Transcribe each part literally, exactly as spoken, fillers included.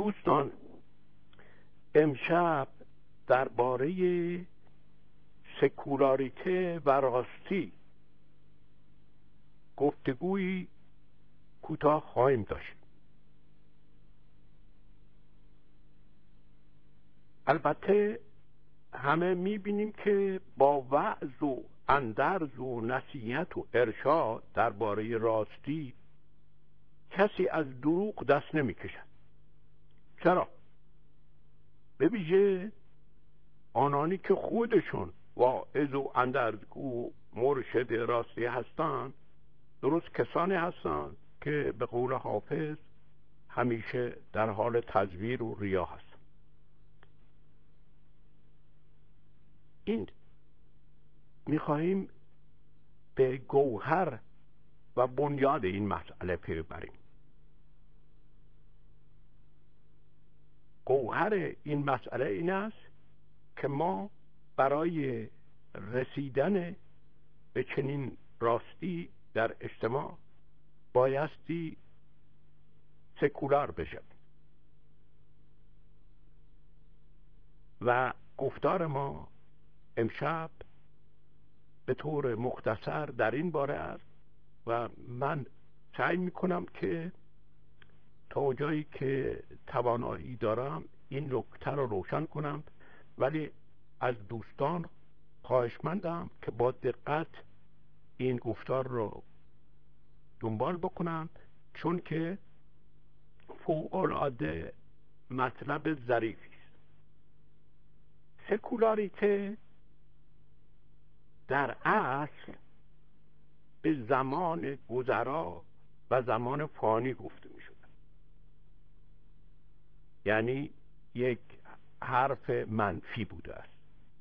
دوستان، امشب درباره سکولاریته و راستی گفتگویی کوتاه خواهیم داشت. البته همه میبینیم که با وعظ و اندرز و نصیحت و ارشاد درباره راستی کسی از دروغ دست نمیکشد. چرا؟ به ویژه آنانی که خودشون واعظ و اندرزگو مرشد راستی هستند، درست کسانی هستند که به قول حافظ همیشه در حال تزویر و ریا هستند. این میخواهیم به گوهر و بنیاد این مسئله پی ببریم. گوهر این مسئله این است که ما برای رسیدن به چنین راستی در اجتماع بایستی سکولار بشیم و گفتار ما امشب به طور مختصر در این باره است و من سعی میکنم که تا جایی که توانایی دارم این نکته رو روشن کنم، ولی از دوستان خواهشمندم که با دقت این گفتار رو دنبال بکنن، چون که فوق‌العاده مطلب ظریفی است. سکولاریته در اصل به زمان گذرا و زمان فانی گفته می شود. یعنی یک حرف منفی بوده است.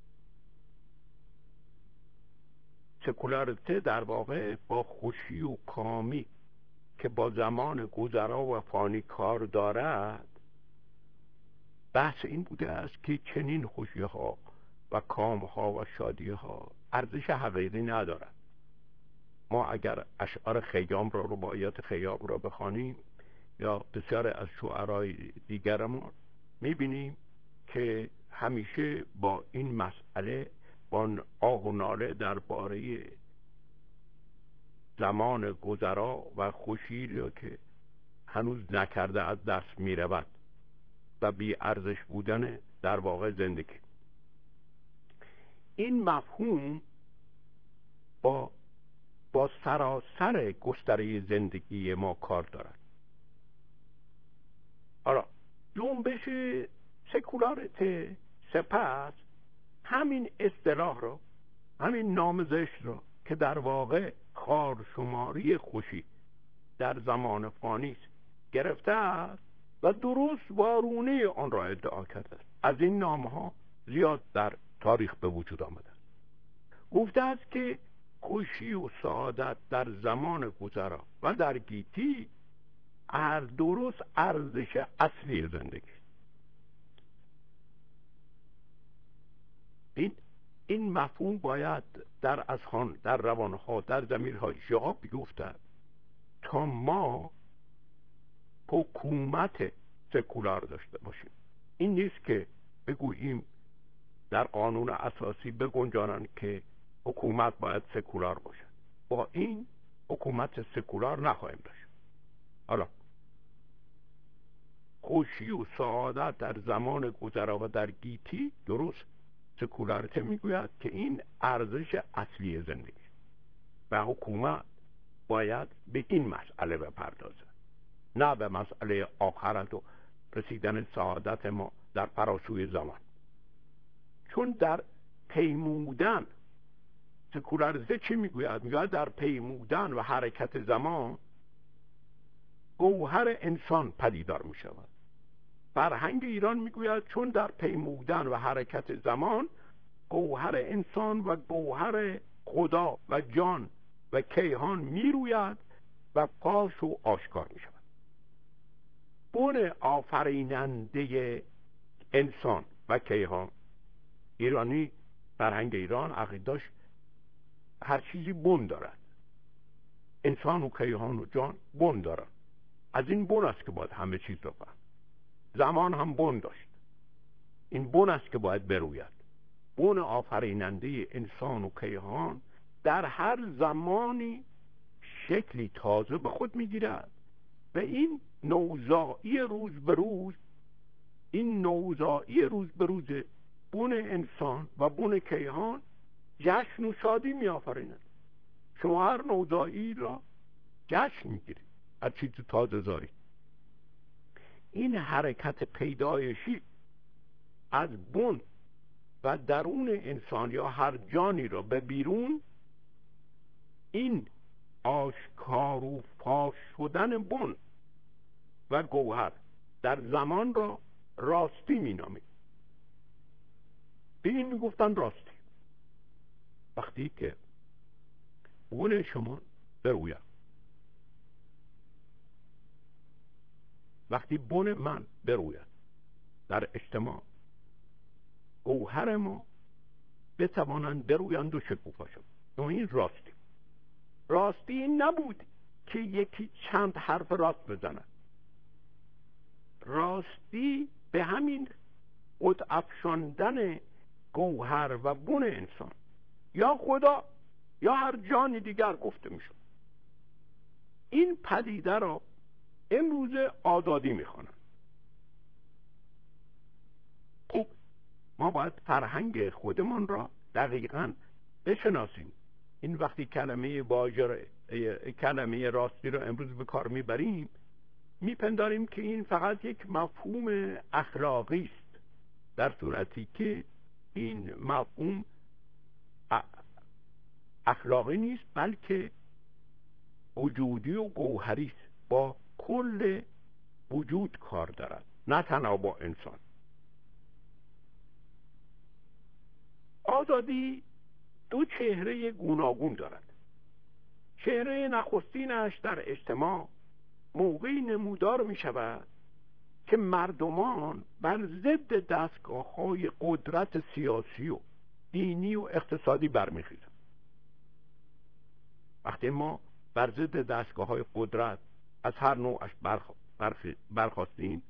سکولاریته در واقع با خوشی و کامی که با زمان گذرا و فانی کار دارد، بحث این بوده است که چنین خوشی ها و کام ها و شادی ها ارزش حقیقی ندارد. ما اگر اشعار خیام را، رباعیات خیام را بخوانیم یا بسیار از شعرهای دیگرمان، میبینیم که همیشه با این مسئله، با آه و ناله درباره زمان گذرا و خوشی را که هنوز نکرده از دست میرود و بی ارزش بودن در واقع زندگی. این مفهوم با با سراسر گستره زندگی ما کار دارد. حالا جنبش سکولاریته سپس همین اصطلاح رو، همین نام زشت رو که در واقع خارشماری خوشی در زمان فانی است گرفته است و درست وارونه آن را ادعا کرده است. از این نامها زیاد در تاریخ به وجود آمده است. گفته است که خوشی و سعادت در زمان گذرا و در گیتی هر درست ارزش اصلی زندگی است. این این مفهوم باید در اذهان، در روانها، در ضمیرها جا بیفتد تا ما حکومت سکولار داشته باشیم. این نیست که بگوییم در قانون اساسی بگنجانند که حکومت باید سکولار باشد. با این حکومت سکولار نخواهیم داشت. حالا خوشی و سعادت در زمان گذرا و در گیتی، درست سکولاریته میگوید که این ارزش اصلی زندگی و حکومت باید به این مسئله بپردازد، نه به مسئله آخرت و رسیدن سعادت ما در فراسوی زمان. چون در پیمودن، سکولاریته چی میگوید؟ میگوید در پیمودن و حرکت زمان گوهر انسان پدیدار میشود. فرهنگ ایران میگوید چون در پیمودن و حرکت زمان گوهر انسان و گوهر خدا و جان و کیهان میروید و پاش و آشکار میشود. بن آفریننده انسان و کیهان، ایرانی، فرهنگ ایران عقیده‌اش هر چیزی بن دارد. انسان و کیهان و جان بن دارد. از این بن است که باید همه چیز رو فهم. زمان هم بن داشت. این بن است که باید بروید. بن آفریننده انسان و کیهان در هر زمانی شکلی تازه به خود میگیرد و این نوزایی روز به روز این نوزایی روز به روز بن انسان و بن کیهان جشن و شادی می آفریند. شما هر نوزایی را جشن میگیرید، هر چیز تازه زایی. این حرکت پیدایشی از بن و درون انسان یا هر جانی را به بیرون، این آشکار و فاش شدن بن و گوهر در زمان را راستی می نامید. به این می گفتن راستی. وقتی که بن شما بروید، وقتی بن من بروید در اجتماع، گوهر ما بتوانند برویند و شکوفا شد. این راستی. راستی این نبود که یکی چند حرف راست بزند. راستی به همین خود افشاندن گوهر و بن انسان یا خدا یا هر جانی دیگر گفته میشد. این پدیده را امروز آزادی میخوانند. خب ما باید فرهنگ خودمان را دقیقاً بشناسیم. این وقتی کلمه واژه کلمه راستی را امروز به کار میبریم، میپنداریم که این فقط یک مفهوم اخلاقی است، در صورتی که این مفهوم اخلاقی نیست، بلکه وجودی و گوهری است، با کل وجود کار دارد، نه تنها با انسان. آزادی دو چهره گوناگون دارد. چهره نخستینش در اجتماع موقعی نمودار می شود که مردمان بر ضد دستگاه های قدرت سیاسی و دینی و اقتصادی برمیخیزند. وقتی ما بر ضد دستگاه های قدرت از هر نوعش برخواستیم،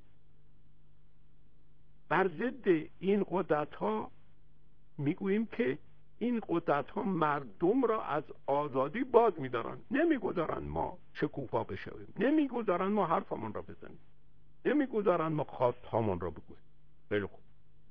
بر ضد این قدرت ها میگوییم که این قدرت ها مردم را از آزادی باز می‌دارند، نمیگذارند ما شکوفا بشویم، نمیگذارند ما حرفمان را بزنیم، نمیگذارند ما خواست هامان را بگوییم. خیلی خوب.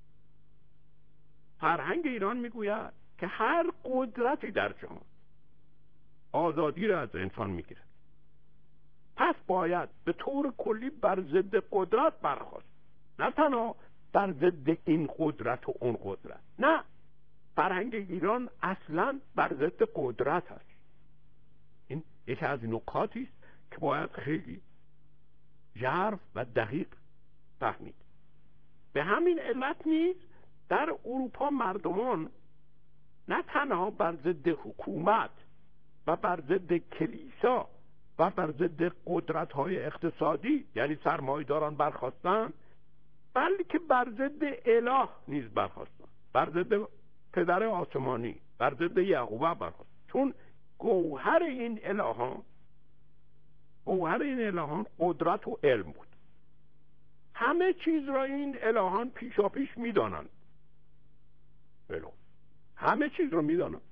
فرهنگ ایران میگوید که هر قدرتی در جهان آزادی را از انسان میگیرد، پس باید به طور کلی بر ضد قدرت برخاست، نه تنها بر ضد این قدرت و اون قدرت. نه، فرهنگ ایران اصلا بر ضد قدرت است. این یکی از نکاتی است که باید خیلی ژرف و دقیق فهمید. به همین علت نیز در اروپا مردمان نه تنها بر ضد حکومت و بر ضد کلیسا و بر ضد قدرت‌های اقتصادی یعنی سرمایه‌داران برخاستند، بلکه بر ضد اله نیز برخاستند، بر ضد پدر آسمانی، بر ضد یهوه برخاست. چون گوهر این الهان گوهر این الهان قدرت و علم بود. همه چیز را این الهان پیشا پیش میدانند. بلو. همه چیز را میدانند.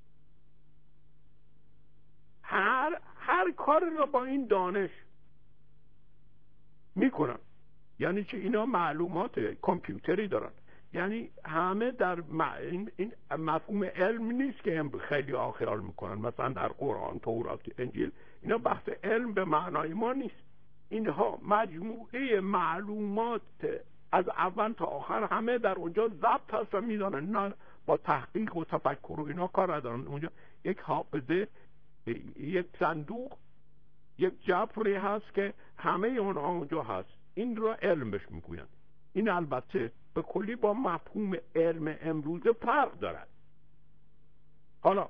هر هر کار را با این دانش میکنن. یعنی چه؟ اینا معلومات کامپیوتری دارن. یعنی همه در این مفهوم علم نیست که خیلی خیال میکنن، مثلا در قرآن، تورات، انجیل، اینا بحث علم به معنای ما نیست. اینها مجموعه معلومات از اول تا آخر همه در اونجا ضبط هست و میدانن. اینا با تحقیق و تفکر و اینا کار ندارن. اونجا یک حافظه، یک صندوق، یک جفری هست که همه اونها اونجا هست. این را علم بهش میگوین. این البته به کلی با مفهوم علم امروز فرق دارد. حالا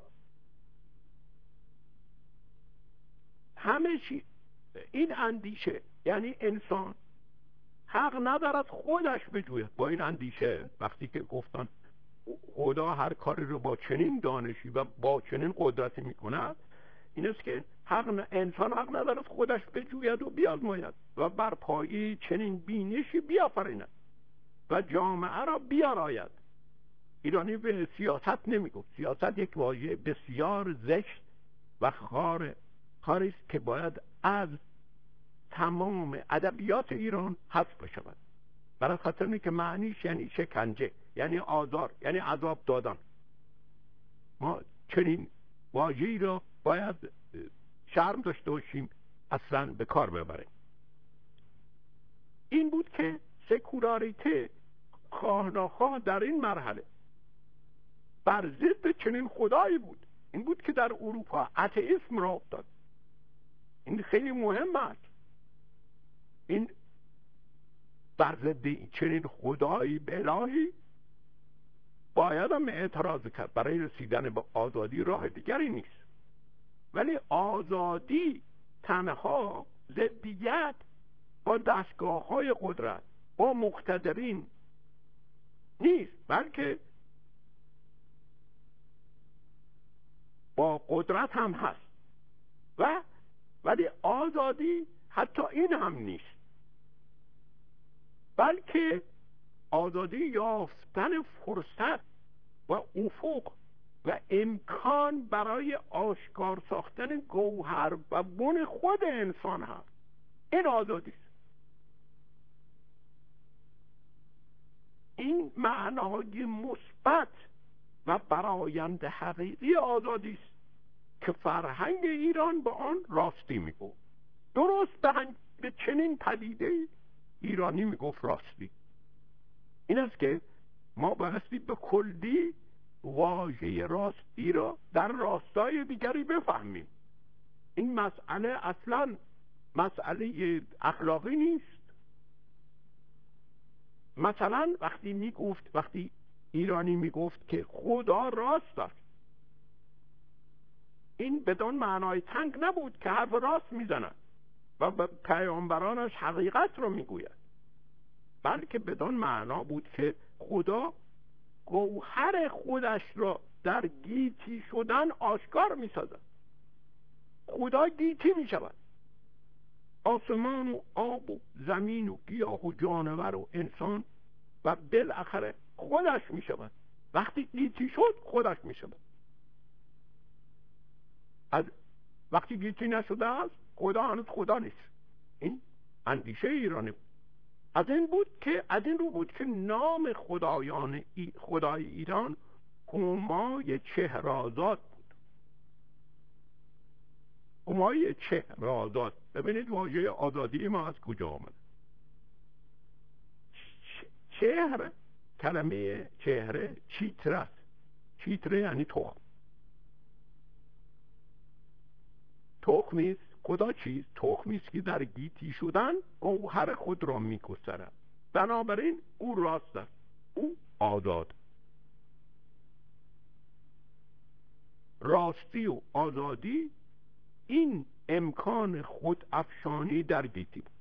همه چی این اندیشه، یعنی انسان حق ندارد خودش بجوید. با این اندیشه وقتی که گفتن خدا هر کاری رو با چنین دانشی و با چنین قدرتی میکند، این است که حق انسان حق ندارد خودش بجوید و بیازماید و بر پایه چنین بینشی بیافریند و جامعه را بیاراید. ایرانی به سیاست نمیگفت. سیاست یک واژه بسیار زشت و خار خاری است که باید از تمام ادبیات ایران حذف بشود، برای خاطر اینه که معنیش یعنی شکنجه، یعنی آزار، یعنی عذاب دادن. ما چنین واژه‌ای را باید شرم داشته باشیم اصلا به کار ببریم. این بود که سکولاریته خواه ناخواه در این مرحله بر ضد چنین خدایی بود. این بود که در اروپا اتئیسم را افتاد. این خیلی مهم است. این بر ضد چنین خدایی الهی باید هم اعتراض کرد. برای رسیدن به آزادی راه دیگری نیست. ولی آزادی تنها ضدیت با دستگاه های قدرت، با مقتدرین نیست، بلکه با قدرت هم هست. و ولی آزادی حتی این هم نیست، بلکه آزادی یافتن فرصت و افق و امکان برای آشکار ساختن گوهر و بن خود انسان هست. این آزادی است. این معنای مثبت و برآیند حقیقی آزادی است که فرهنگ ایران با آن راستی میگفت. درست به چنین پدیده ایرانی میگفت راستی. این است که ما بایستی به کلی واژه راستی را در راستای دیگری بفهمیم. این مسئله اصلا مسئله اخلاقی نیست. مثلا وقتی میگفت وقتی ایرانی میگفت که خدا راست است، این بدون معنای تنگ نبود که حرف راست میزند و به پیامبرانش حقیقت رو میگوید، بلکه بدون معنا بود که خدا گوهر خودش را در گیتی شدن آشکار می‌سازد. خدا گیتی می‌شود. آسمان و آب و زمین و گیاه و جانور و انسان و بالاخره خودش می‌شود. وقتی گیتی شد خودش می‌شود. از وقتی گیتی نشده است خدا هنوز خدا نیست. این اندیشه ایرانی بود. از این بود که از این رو بود که نام خدایان ای خدای ایران همای چهرآزاد بود. همای چهرآزاد. ببینید واژه آزادی ما از کجا آمد. چهره، کلمه چهره چیتره است. چیتره یعنی تخم. تخمی است. خدا چیست؟ تخمی است که در گیتی شدن گوهر خود را می‌گسترد. بنابراین او راست است، او آزاد. راستی و آزادی این امکان خود افشانی در گیتی بود.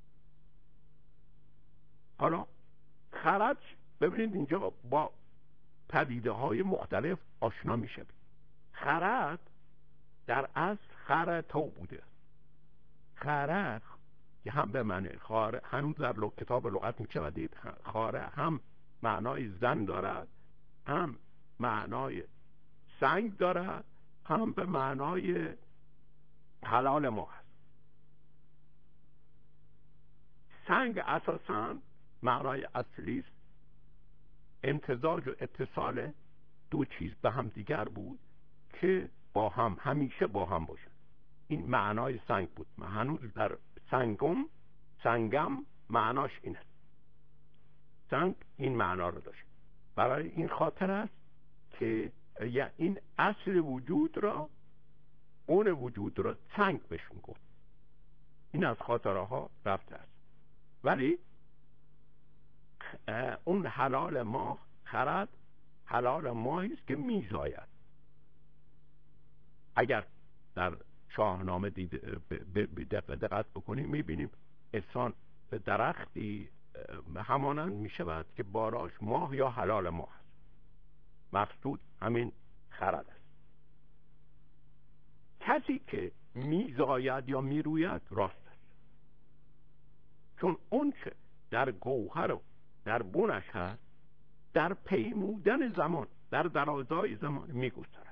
حالا خرد، ببینید اینجا با پدیده های مختلف آشنا میشه. خرد در اصل خرطا بوده. خرد که هم به معنی خاره، هنوز در کتاب لغت میشه دید خاره هم معنای زن دارد، هم معنای سنگ دارد، هم به معنای حلال ما هست. سنگ اساساً معنای اصلی است امتزاج و اتصال دو چیز به هم دیگر بود که با هم همیشه با هم باشن. این معنای سنگ بود. من هنوز در سنگم سنگم معناش اینه. سنگ این معنا رو داشت. برای این خاطر است که این اصل وجود را، اون وجود را سنگ بهش میگفت. این از خاطره ها رفته است. ولی اون حلال ما، خرد حلال ماهی است که میزاید. اگر در شاهنامه دقت بکنیم میبینیم انسان به درختی همانند میشود که باراش ماه یا حلال ماه است. مقصود همین خرد است. کسی که میزاید یا میروید راست است، چون اون که در گوهر و در بنش هست در پیمودن زمان، در درازای زمان میگذرد.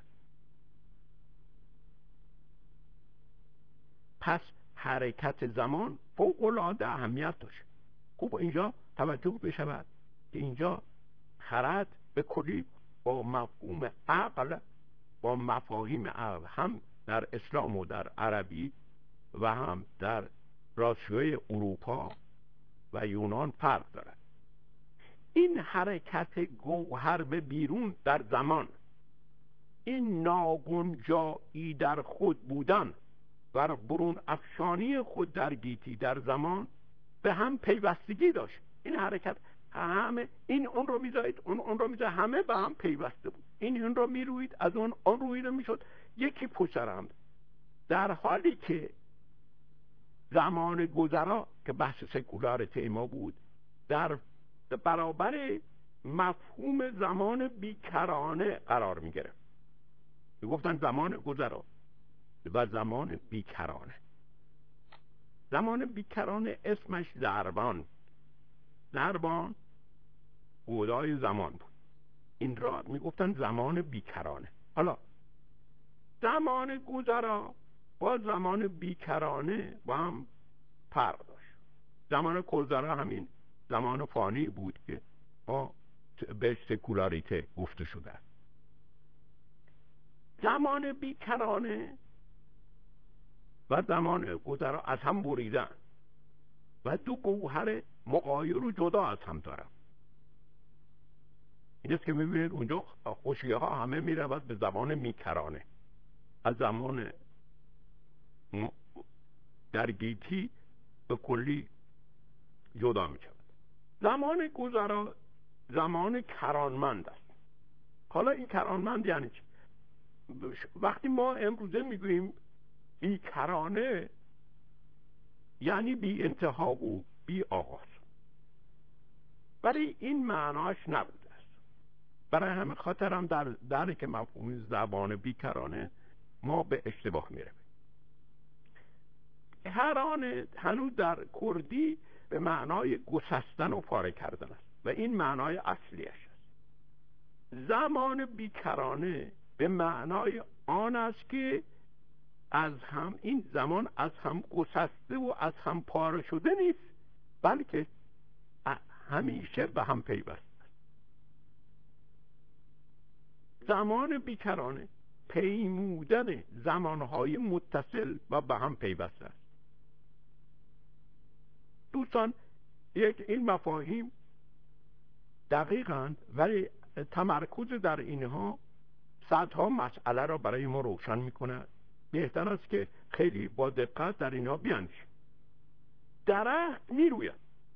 پس حرکت زمان فوق العاده اهمیت داشت. خوب اینجا توجه بشود که اینجا خرد به کلی با مفهوم عقل، با مفاهیم عقل هم در اسلام و در عربی و هم در راسیای اروپا و یونان فرق دارد. این حرکت گوهر به بیرون در زمان، این ناگنجایی در خود بودن و برون افشانی خود در گیتی در زمان به هم پیوستگی داشت. این حرکت همه این اون رو میزایید، اون اون رو میزایید، همه به هم پیوسته بود. این اون رو میروید، از اون اون رویده میشد، یکی پشت هم. در حالی که زمان گذرا که بحث سکولاریته ما بود در برابر مفهوم زمان بیکرانه قرار میگرفت. میگفتن زمان گذرا و زمان بیکرانه. زمان بیکرانه اسمش دربان، دربان خدای زمان بود. این را میگفتن زمان بیکرانه. حالا زمان گذرا با زمان بیکرانه با هم فرق داشت. زمان گذرا همین زمان فانی بود که با به سکولاریته گفته شده. زمان بیکرانه و زمان گذرا از هم بریدن و دو گوهر مغایر و جدا از هم دارن. این است که میبینید اونجا خوشیه ها همه میرود به زمان میکرانه، از زمان در گیتی به کلی جدا میشود. زمان گذرا زمان کرانمند است. حالا این کرانمند یعنی چی؟ وقتی ما امروزه میگوییم بیکرانه یعنی بی انتها و بی آغاز، ولی این معناش نبوده است. برای همه خاطر هم در دری که مفهوم زبان بیکرانه ما به اشتباه میره. هرانه هنوز در کردی به معنای گسستن و پاره کردن است و این معنای اصلیش است. زمان بیکرانه به معنای آن است که از هم این زمان از هم گسسته و از هم پاره شده نیست، بلکه همیشه به هم پیوسته است. زمان بیکرانه پیمودن زمانهای متصل و به هم پیوسته است. دوستان یک این مفاهیم دقیقاً ولی تمرکز در اینها صدها مسئله را برای ما روشن میکنه. بهتر است که خیلی با دقت در اینها بیاندیشیم. درخت میروید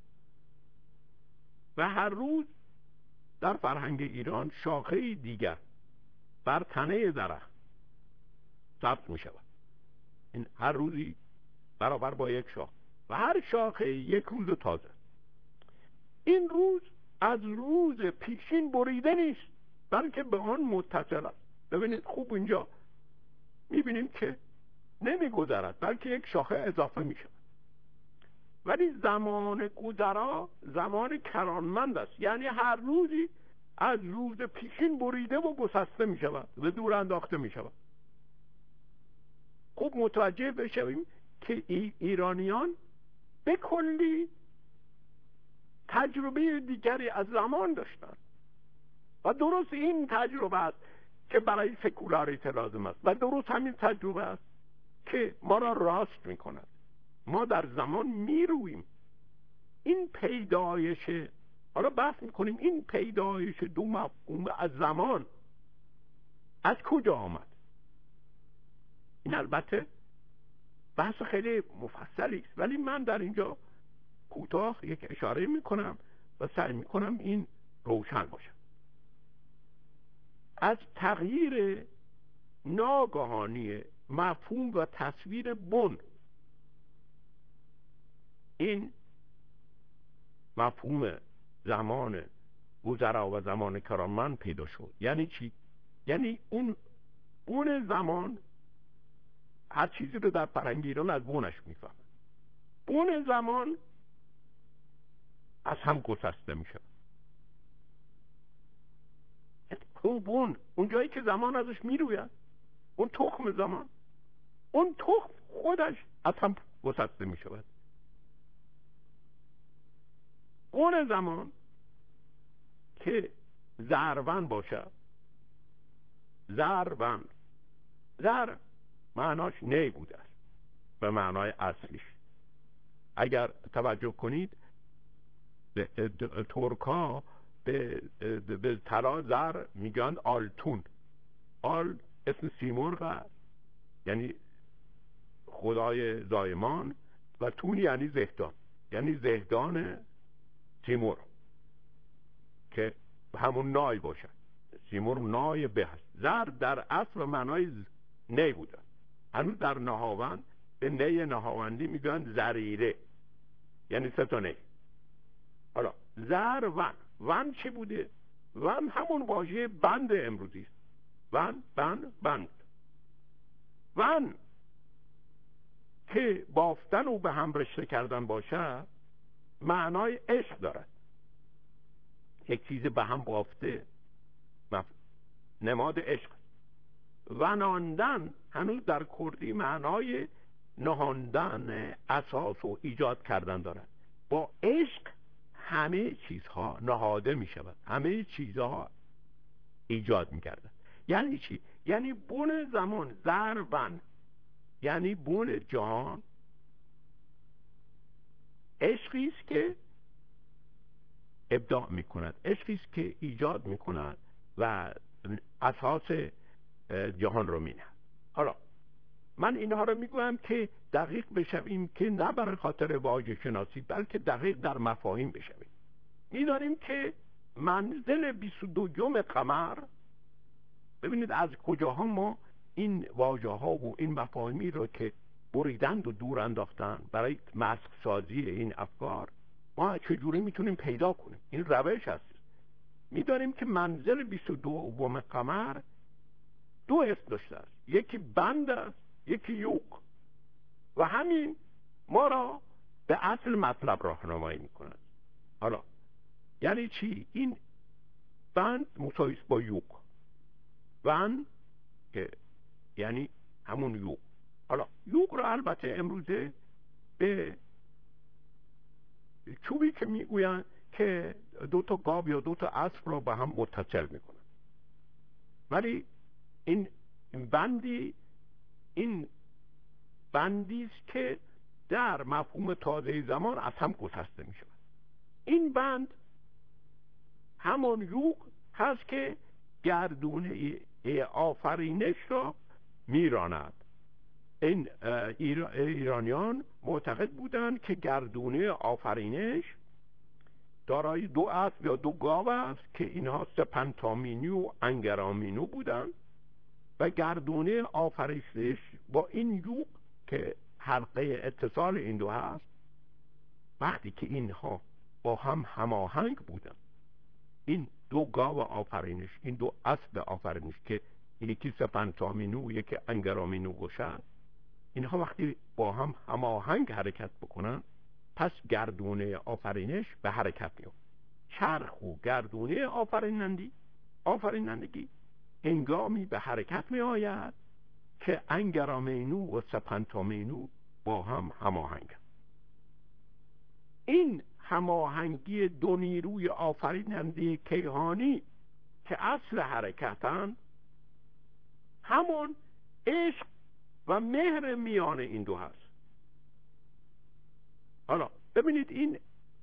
و هر روز در فرهنگ ایران شاخه دیگر بر تنه درخت ثبت می شود. این هر روزی برابر با یک شاخه و هر شاخه یک روز تازه. این روز از روز پیشین بریده نیست، بلکه به آن متصل است. ببینید خوب اینجا میبینیم که نمی گذرد، بلکه یک شاخه اضافه می شود. ولی زمان گذرا زمان کرانمند است، یعنی هر روزی از روز پیشین بریده و گسسته می شود و دور انداخته می شود. خوب متوجه بشویم که ای ایرانیان به کلی تجربه دیگری از زمان داشتند و درست این تجربه است که برای سکولاریته لازم است و درست همین تجربه است که ما را راست می کند. ما در زمان می رویم. این پیدایش، حالا بحث می کنیم این پیدایش دو مفهوم از زمان از کجا آمد. این البته بحث خیلی مفصلی است، ولی من در اینجا کوتاه یک اشاره می کنم و سعی می کنم این روشن باشه. از تغییر ناگهانی مفهوم و تصویر بن، این مفهوم زمان گذرا و زمان کرانمند پیدا شد. یعنی چی؟ یعنی اون اون زمان هر چیزی رو در فرهنگ ایران از بونش میفهمن. بون زمان از هم گسسته میشه. اون بون، اون جایی که زمان ازش میروید، اون تخم زمان، اون تخم خودش از هم گسسته میشود. بون زمان که زرون باشد، زرون، زر معناش نی بوده است به معنای اصلیش. اگر توجه کنید ترکا به به طلا زر میگن آلتون. آل اسم سیمرغ است، یعنی خدای زایمان، و تون یعنی زهدان، یعنی زهدان سیمرغ که همون نای باشه. سیمرغ نای به هست. زر در اصل معنای نی بوده. هنوز در نهاوند به نی نهاوندی میگن زریره، یعنی سه تا نی. حالا زر ون، ون چی بوده؟ ون همون واژه بند امروزی است. ون، بند، بند. ون که بافتن و به هم رشته کردن باشه معنای عشق دارد. یک چیز به هم بافته نماد عشق. وناندن هنوز در کردی معنای نهاندن، اساس و ایجاد کردن دارد. با عشق همه چیزها نهاده می شود، همه چیزها ایجاد می گردن. یعنی چی؟ یعنی بون زمان زربن، یعنی بون جهان عشقی است که ابداع می کند، عشقی است که ایجاد می کند و اساس جهان رو می نهد. حالا من اینها رو میگویم که دقیق بشویم، که نه برای خاطر واژه شناسی بلکه دقیق در مفاهیم بشویم. می‌دانیم که منزل بیست و دوم قمر، ببینید از کجاها ما این واژه ها و این مفاهیمی رو که بریدند و دور انداختن برای مسخ سازی این افکار، ما چجوری میتونیم پیدا کنیم. این روش هست. می‌دانیم که منزل بیست و دوم قمر دو اسم داشته است، یکی بند است، یکی یوک، و همین ما را به اصل مطلب راهنمایی می‌کند. حالا یعنی چی؟ این بند مساوی است با یوک، بند که یعنی همون یوک. حالا یوک را البته امروزه به چوبی که میگویند که دو تا گاو یا دو تا اسب را به هم متصل میکنن، ولی این بندی این بندی است که در مفهوم تازه زمان از هم گسسته می شود. این بند همون یوک هست که گردونه آفرینش را میراند. این ایرانیان معتقد بودند که گردونه آفرینش دارای دو اسب یا دو گاو است که اینها سپنتامینی و انگرامینو بودند، و گردونه آفرینش با این یوک که حلقه اتصال این دو هست، وقتی که اینها با هم هماهنگ بودن، این دو گاو آفرینش، این دو اسب آفرینش که یکی سپنتامینو و یکی انگرامینو گوشن، اینها وقتی با هم هماهنگ حرکت بکنن، پس گردونه آفرینش به حرکت میاد. چرخ و گردونه آفرینندی آفرینندگی هنگامی به حرکت می آید که انگرامینو و سپنتامینو با هم هماهنگ. این هماهنگی دو نیروی آفریننده کیهانی که اصل حرکتن، همون عشق و مهر میان این دو هست. حالا ببینید این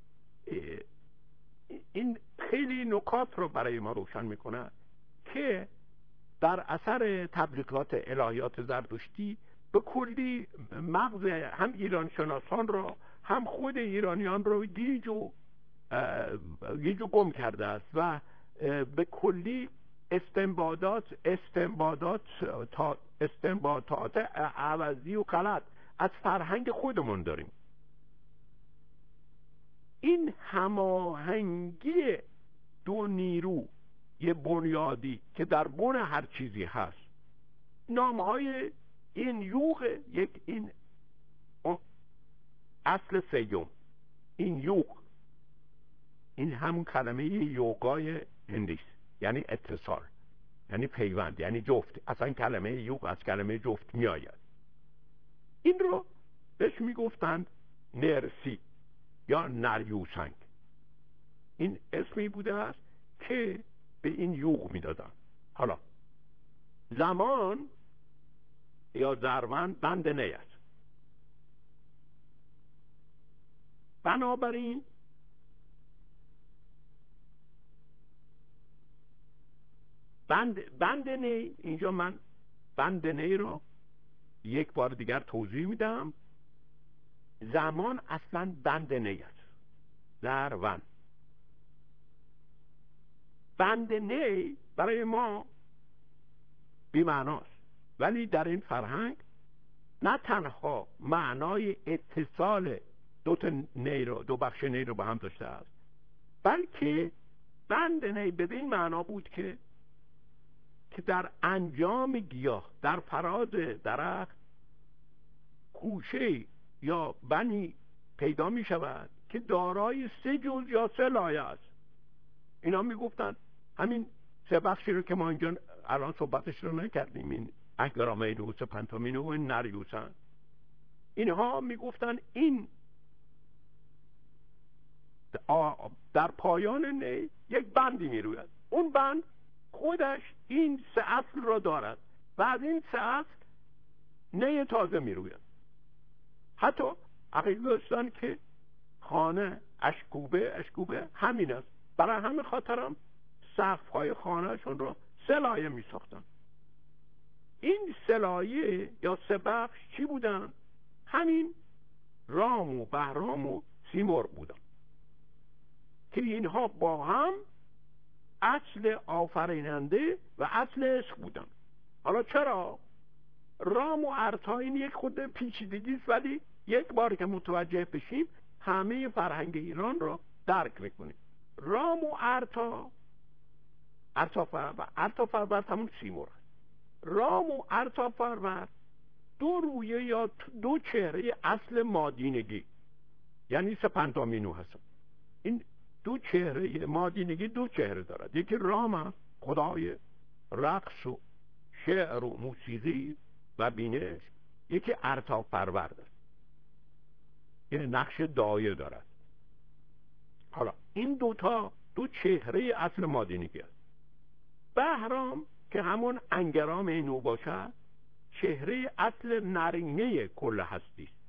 این خیلی نکات رو برای ما روشن میکنه که در اثر تبلیغات الهیات زرتشتی به کلی مغز هم ایران شناسان را هم خود ایرانیان رو گیج و گیج و گم کرده است و به کلی استنباطات استنباطات تا استنباطات عوضی و غلط از فرهنگ خودمون داریم. این هماهنگی دو نیرو یه بنیادی که در بن هر چیزی هست، نامهای این یوغ یک این اصل سیوم، این یوغ، این همون کلمه یوگای هندیست، یعنی اتصال، یعنی پیوند، یعنی جفت. اصلا کلمه یوغ از کلمه جفت می آید. این رو بهش می گفتند نرسی یا نریوسنگ. این اسمی بوده است که به این یوغ می دادن. حالا زمان یا زروند بند نی است. بنابراین بند بند نی، اینجا من بند نی رو یک بار دیگر توضیح میدم. زمان اصلا بند نی است، زروند. بند نی برای ما بی معناست، ولی در این فرهنگ نه تنها معنای اتصال دو تا نی رو، دو بخش نی رو به هم داشته است، بلکه بند نی بدین معنا بود که که در انجام گیاه، در فراز درخت، خوشه یا بنی پیدا می شود که دارای سه جز یا سه لایه است. اینا می گفتن همین سه بخشی رو که ما اینجا الان صحبتش رو نکردیم، این اگرامینوس، پنتامینو و نریوسن، اینها می گفتن این در پایان نی یک بندی می روید. اون بند خودش این سه اصل را دارد و از این سه اصل نی تازه می روید. حتی عقیده داشتن که خانه اشکوبه اشکوبه همین است، برای همین خاطرم سقف های خانه شون رو سه لایه می ساختن. این سه لایه یا سه بخش چی بودن؟ همین رام و بهرام و سیمرغ بودن که اینها با هم اصل آفریننده و اصل عشق بودن. حالا چرا؟ رام و ارتا این یک خود پیچیدگی است، ولی یک بار که متوجه بشیم همه فرهنگ ایران رو درک میکنیم. رام و ارتا، ارتا فرور، ارتا فرور همون سیمرغ. رام و ارتا فرور دو رویه یا دو چهره اصل مادینگی، یعنی سپنتامینو هستن. این دو چهره مادینگی دو چهره دارد. یکی رام است، خدای رقص و شعر و موسیقی و بینش. یکی ارتا پرورد است، یعنی نقش دایه دارد. حالا این دوتا دو چهره اصل مادینگی است. بهرام که همون انگرام اینو باشد، چهره اصل نرینه کل هستی است.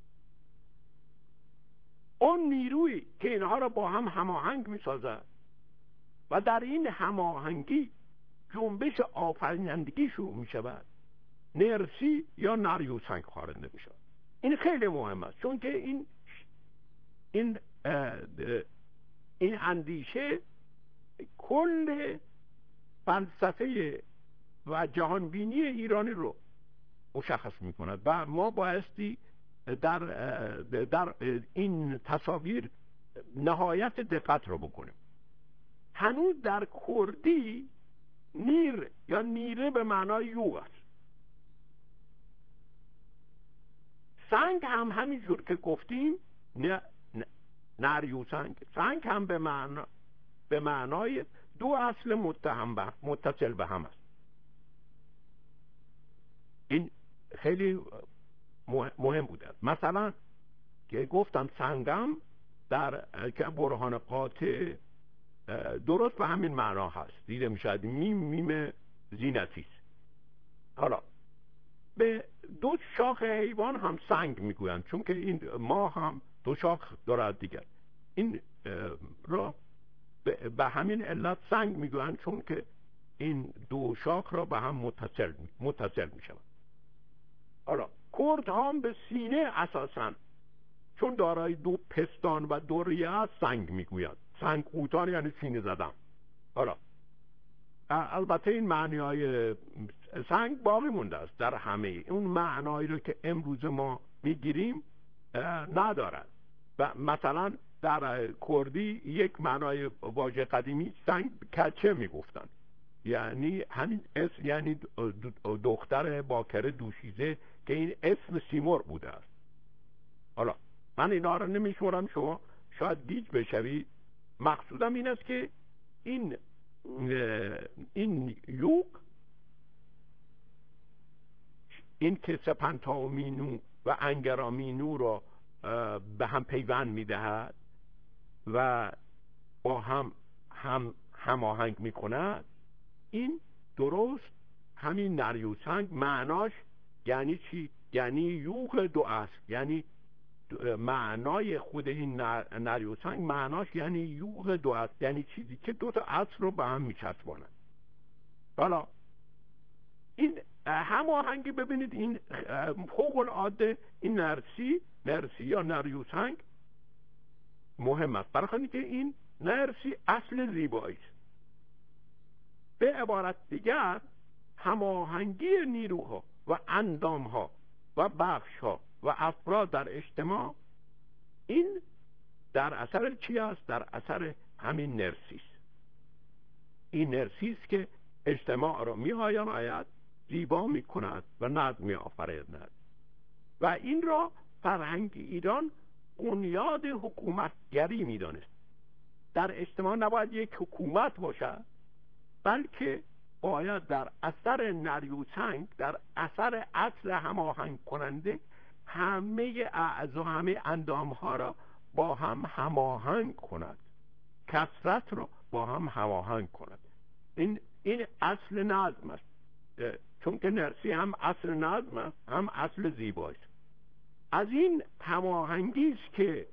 اون نیرویی که اینها را با هم هماهنگ می سازد و در این هماهنگی جنبش آفرینندگی شروع می شود، نرسی یا نریوسنگ خوانده می شود. این خیلی مهم است، چون که این این این اندیشه کل فلسفه و جهانبینی ایرانی رو مشخص می کند و ما بایستی در در این تصاویر نهایت دقت رو بکنیم. هنوز در کردی نیر یا نیره به معنای یوغ است. سنگ هم همینجور که گفتیم نه نریوسنگ، سنگ هم به معنا به معنای دو اصل متهم به متصل به هم است. این خیلی مهم بوده. مثلا که گفتم سنگم در که برهان قاطع درست به همین معنا هست، دیده میشد میم میم زینتی است. حالا به دو شاخ حیوان هم سنگ میگویند، چون که این ما هم دو شاخ دارد دیگر. این را به همین علت سنگ میگویند، چون که این دو شاخ را به هم متصل متصل میشوند. حالا کرد هم به سینه اساساً چون دارای دو پستان و دو ریه است سنگ میگویند. سنگ قوطان یعنی سینه زدن. حالا البته این معنی‌های سنگ باقی مونده است در همه اون معنایی رو که امروز ما میگیریم ندارد. و مثلا در کردی یک معنای واژه قدیمی سنگ کچه میگفتن، یعنی همین اسم، یعنی دختر باکر دوشیزه که این اسم سیمرغ بوده است. حالا من اینا رو نمیشمارم، شما شاید گیج بشوید. مقصودم این است که این این یوغ، این که سپنتامینو و انگرامینو را به هم پیوند میدهد و با هم هم هماهنگ میکند، این درست همین نریوسنگ معناش یعنی چی؟ یعنی یوغ دو اصل، یعنی معنای خود این نریوسنگ معناش یعنی یوغ دو اصل، یعنی چیزی که دو تا اصل رو به هم میچسباند. حالا این هماهنگی ببینید این فوق العاده، این نرسی نرسی یا نریوسنگ مهم است، برای که این نرسی اصل زیبایی است. به عبارت دیگر هماهنگی نیروها و اندامها و بخشها و افراد در اجتماع، این در اثر چی است؟ در اثر همین نرسی است. این نرسی است که اجتماع را میآید، زیبا میکند و نظم میآفریند. و این را فرهنگ ایران بنیاد حکومتگری میدانست. در اجتماع نباید یک حکومت باشد، بلکه باید در اثر نریوسنگ، در اثر اصل هماهنگ کننده، همه اعضا همه اندام ها را با هم هماهنگ کند، کثرت را با هم هماهنگ کند. این این اصل نظم است، چون که نرسی هم اصل نظم است هم اصل زیبایی است. از این هماهنگی است که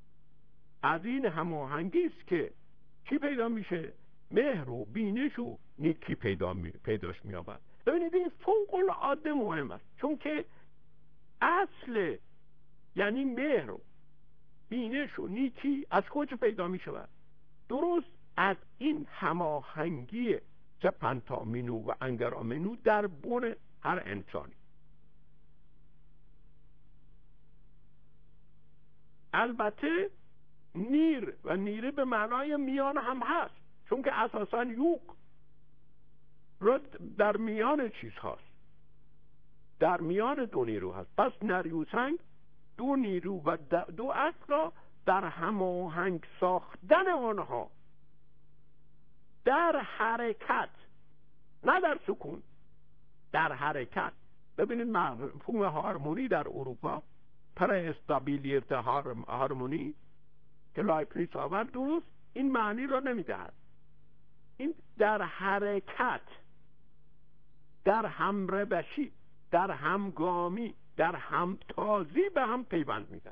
از این هماهنگی است که چی پیدا میشه؟ مهر و بینش و نیکی پیدا می پیداش می‌یابد. ببینید این فوق العاده مهم است، چون که اصل یعنی مهر و بینش و نیکی از کجا پیدا می‌شود؟ درست از این هماهنگی سپنتامینو و انگرامینو در بن هر انسانی. البته نیر و نیره به معنای میان هم هست، چون که اساساً یوغ را در میان چیز هست، در میان دو نیرو هست. پس نریوسنگ دو نیرو و دو اصل را در هماهنگ ساختن آنها در حرکت، نه در سکون، در حرکت. ببینید مفهوم هارمونی در اروپا، پر استابیلیته هارمونی که لایبنیتس آورد، درست این معنی را نمیدهد. این در حرکت، در همروشی، در همگامی، در همتازی به هم پیوند میدن.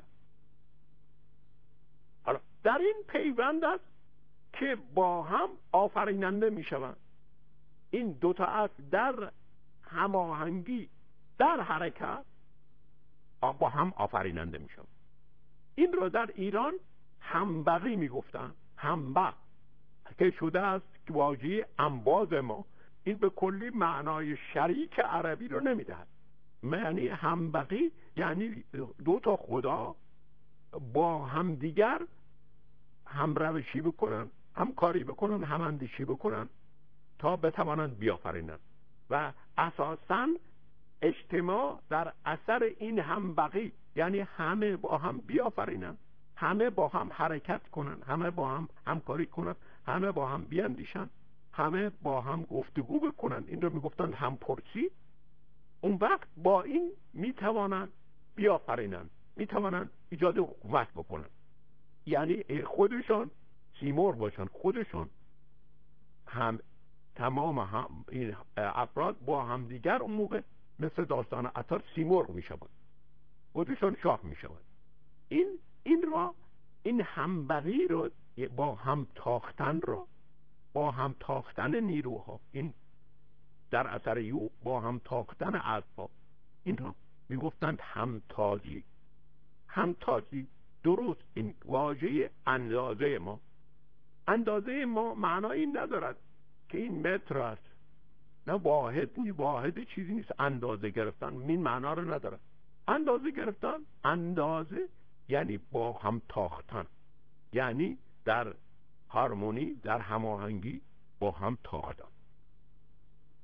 حالا در این پیوند است که با هم آفریننده میشوند. این دو تا اصل در هماهنگی، در حرکت با هم آفریننده میشوند. این رو در ایران همبغی میگفتن، همبغ که شده است که واژه انباز ما. این به کلی معنای شریک عربی رو نمیدهد. معنی همبغی یعنی دو تا خدا با هم دیگر هم روشی بکنن، هم کاری بکنن، هم اندیشی بکنن تا بتوانند بیافرینند. و اساساً اجتماع در اثر این همبغی، یعنی همه با هم بیافرینند، همه با هم حرکت کنن، همه با هم همکاری کنن، همه با هم بیاندیشن، همه با هم گفتگو بکنن. این رو میگفتن همپرسی. اون وقت با این میتوانند بیافرینند، میتوانند ایجاد حکومت بکنن. یعنی خودشان سیمرغ باشن، خودشان هم تمام هم این افراد با هم دیگر اون موقع مثل داستان عطار سیمرغ میشوند، خودشان شاه میشوند. این این را این همبغی رو با هم تاختن رو با هم تاختن نیروها، این در اثر یو با هم تاختن اسباب، این را میگفتند همتازی. همتازی درست این واژه اندازه ما، اندازه ما معنایی ندارد که این متر است، نه واحد، نی واحد چیزی نیست. اندازه گرفتن این معنا رو نداره. اندازه گرفتن، اندازه یعنی با هم تاختن، یعنی در هارمونی، در هماهنگی با هم تاختن.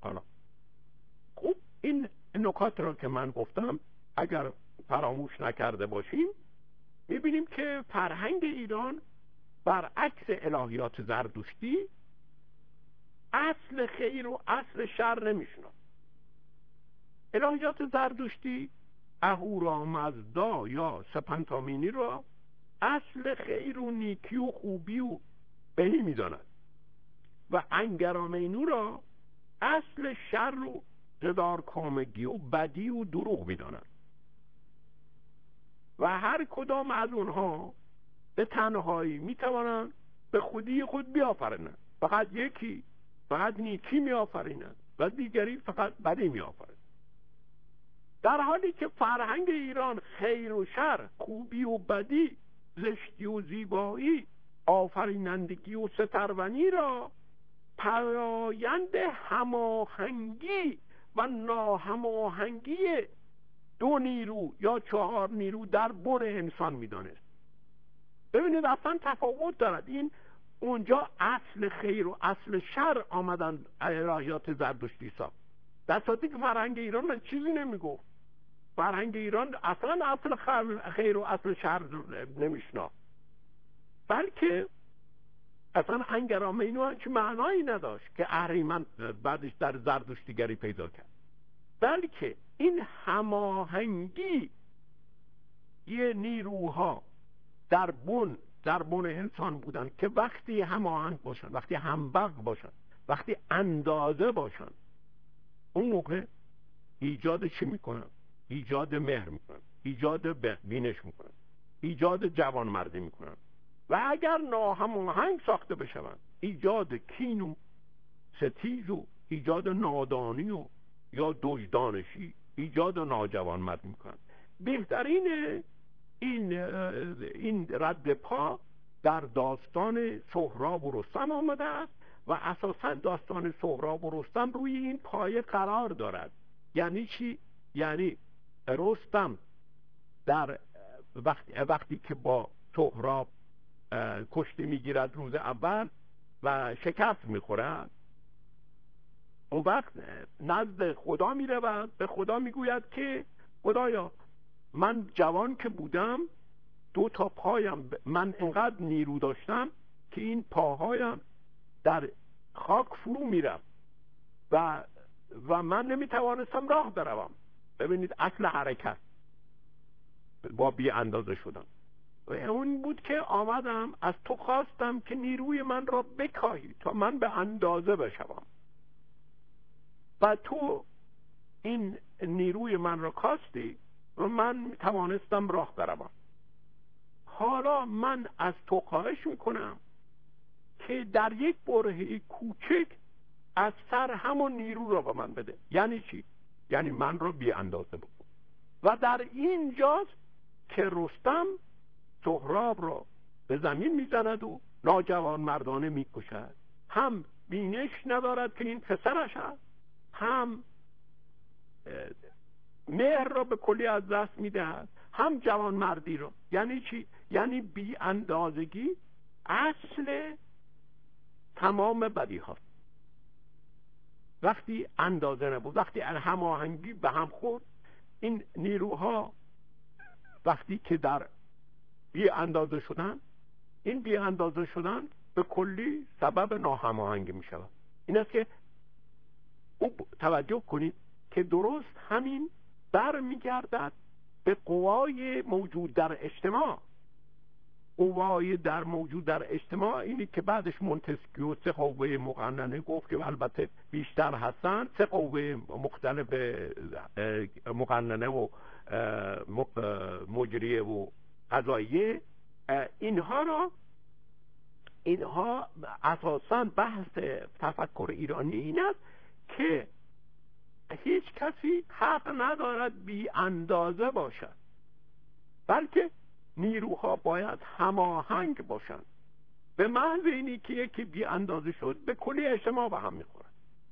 حالا خوب این نکات را که من گفتم اگر فراموش نکرده باشیم میبینیم که فرهنگ ایران برعکس الهیات زردشتی اصل خیر و اصل شر نمیشناسه. الهیات زردشتی اهورامزدا یا سپنتامینی را اصل خیر و نیکی و خوبی و بهی میداند و انگرامینو را اصل شر و زدارکامگی و بدی و دروغ میداند و هر کدام از اونها به تنهایی میتوانند به خودی خود بیافرینند. فقط یکی فقط نیکی میآفریند و دیگری فقط بدی میآفریند، در حالی که فرهنگ ایران خیر و شر، خوبی و بدی، زشتی و زیبایی، آفرینندگی و سترونی را پیایند هماهنگی و ناهماهنگی دو نیرو یا چهار نیرو در بن انسان میدانست. ببینید اصلا تفاوت دارد. این اونجا اصل خیر و اصل شر آمدن الهیات زردشتی ساخت، در صورتی که فرهنگ ایران چیزی نمیگفت. فرهنگ ایران اصلا اصل خیر و اصل شر نمیشناخت، بلکه اصلا انگرامینو هیچ معنایی نداشت که اهریمن بعدش در زردشتیگری پیدا کرد، بلکه این هماهنگی یه نیروها در بن در بن انسان بودن که وقتی هماهنگ باشن، وقتی همبغ باشن، وقتی اندازه باشن، اون موقع ایجاد چی میکنن؟ ایجاد مهر میکنن، ایجاد بینش میکنن، ایجاد جوانمردی میکنن. و اگر ناهماهنگ ساخته بشوند ایجاد کین و ستیز و ایجاد نادانی و یا دژدانشی، ایجاد ناجوانمردی میکنن. بهترین این این رد پا در داستان سهراب و رستم آمده است و اساسا داستان سهراب و رستم روی این پایه قرار دارد. یعنی چی؟ یعنی رستم در وقتی, وقتی که با سهراب کشته میگیرد روز اول و شکست میخورد، اون وقت نزد خدا میرود، به خدا میگوید که خدایا من جوان که بودم دو تا پایم من انقدر نیرو داشتم که این پاهایم در خاک فرو میرفت و و من نمیتوانستم راه بروم. ببینید اصل حرکت با بی اندازه شدم و اون بود که آمدم از تو خواستم که نیروی من را بکاهی تا من به اندازه بشوم و تو این نیروی من را کاستی و من توانستم راه بروم. حالا من از تو خواهش میکنم که در یک برهه کوچک از سر همون نیرو را به من بده. یعنی چی؟ یعنی من را بی اندازه بکن. و در این جاست که رستم سهراب را به زمین میزند و ناجوان مردانه میکشد. هم بینش ندارد که این پسرش هست، هم مهر را به کلی از دست میدهد، هم جوان مردی را. یعنی چی؟ یعنی بی اندازگی اصل تمام بدی هاست. وقتی اندازه نبود، وقتی هماهنگی به هم خورد، این نیروها وقتی که در بی اندازه شدن، این بی اندازه شدن به کلی سبب ناهماهنگی می شود. این است که او توجه کنید که درست همین بر می گردد به قوای موجود در اجتماع. قوای در موجود در اجتماع اینی که بعدش مونتسکیو سه قوه مقننه گفت که البته بیشتر هستن، سه قوه مختلف مقننه و مجریه و قضاییه. اینها را اینها اساساً بحث تفکر ایرانی این است که هیچ کسی حق ندارد بی اندازه باشد، بلکه نیروها باید هماهنگ باشند. به محض اینی که یکی بی اندازه شد به کلی اجتماع به هم میخورد.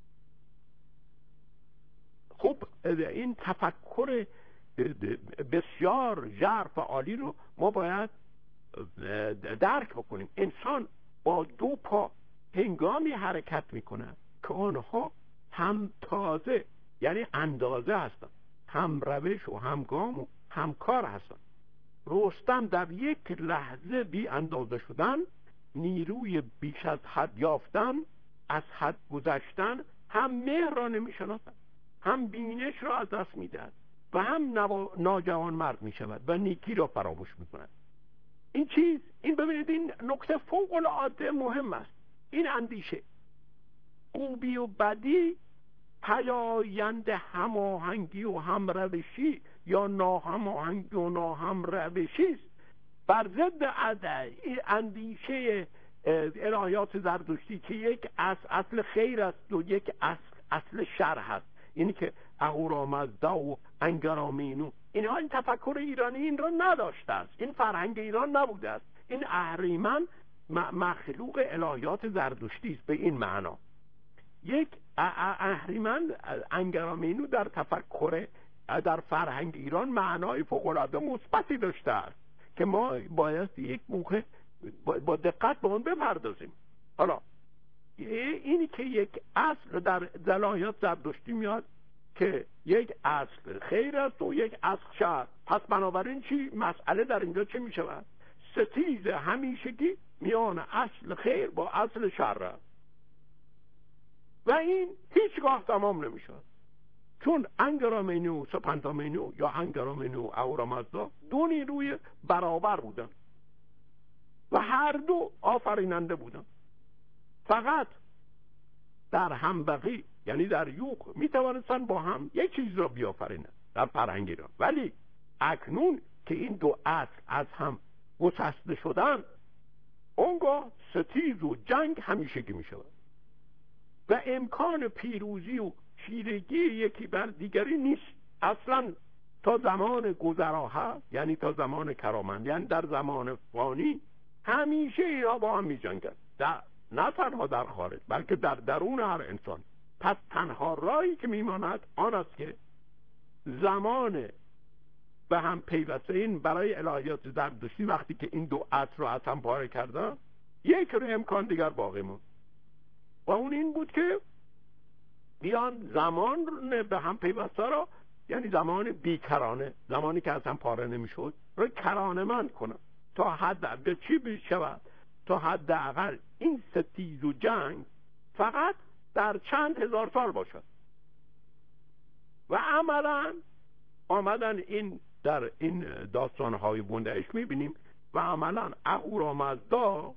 خب این تفکر بسیار ژرف و عالی رو ما باید درک بکنیم. انسان با دو پا هنگامی حرکت میکنه که آنها هم تازه یعنی اندازه هستن، هم روش و هم گام و هم کار هستن. رستم در یک لحظه بی اندازه شدن، نیروی بیش از حد یافتن، از حد گذشتن، هم مهر را نمی شناسد، هم بینش را از دست می دهد و هم ناجوان مرد می شود و نیکی را فراموش می کند. این چیز، این ببینید این نکته فوق العاده مهم است. این اندیشه خوبی و بدی پیایند هماهنگی و همروشی یا ناهماهنگی و ناهمروشی است. بر ضد اندیشه الهیات زردشتی که یک اصل, اصل خیر است و یک اصل, اصل شر هست، اینی که اهورامزدا و انگرامینو، اینها این تفکر ایرانی این را نداشته است، این فرهنگ ایران نبوده است. این اهریمن مخلوق الهیات زردشتی است به این معنا. یک اهریمن انگرامینو در تفکر در فرهنگ ایران معنای فوق‌العاده مثبتی داشته است که ما باید یک موقع با دقت به اون بپردازیم. حالا اینی که یک اصل در الهیات زردشتی میاد که یک اصل خیر است و یک اصل شر، پس بنابراین چی مسئله در اینجا چه میشود؟ ستیز همیشگی میان اصل خیر با اصل شر است و این هیچگاه تمام نمیشود، چون انگرامینو سپنتامینو یا انگرامینو اهورامزدا دو نیروی برابر بودن و هر دو آفریننده بودن. فقط در همبغی یعنی در یوغ می توانستن با هم یک چیز را بیافرینند در فرهنگ ایران. ولی اکنون که این دو اصل از هم گسسته شدن، اونگاه ستیز و جنگ همیشگی می شود و امکان پیروزی و چیرگی یکی بر دیگری نیست اصلا. تا زمان گذرا هست، یعنی تا زمان کرامند، یعنی در زمان فانی همیشه اینا با هم می جنگند، در نه تنها در خارج بلکه در درون هر انسان. پس تنها راهی که میماند آن است که زمان به هم پیوسته این برای الهیات زردشتی وقتی که این دو اصل رو از هم پاره کردن، یک رو امکان دیگر باقی موند و اون این بود که بیان زمان به هم پیوسته را، یعنی زمان بیکرانه، زمانی که از هم پاره نمیشد، رو کرانه مند کنن تا حد به چی بشود؟ تا حداقل این ستیز و جنگ فقط در چند هزار سال باشد. و عملا آمدن این در این داستان‌های بندهش می‌بینیم و عملا اهورامزدا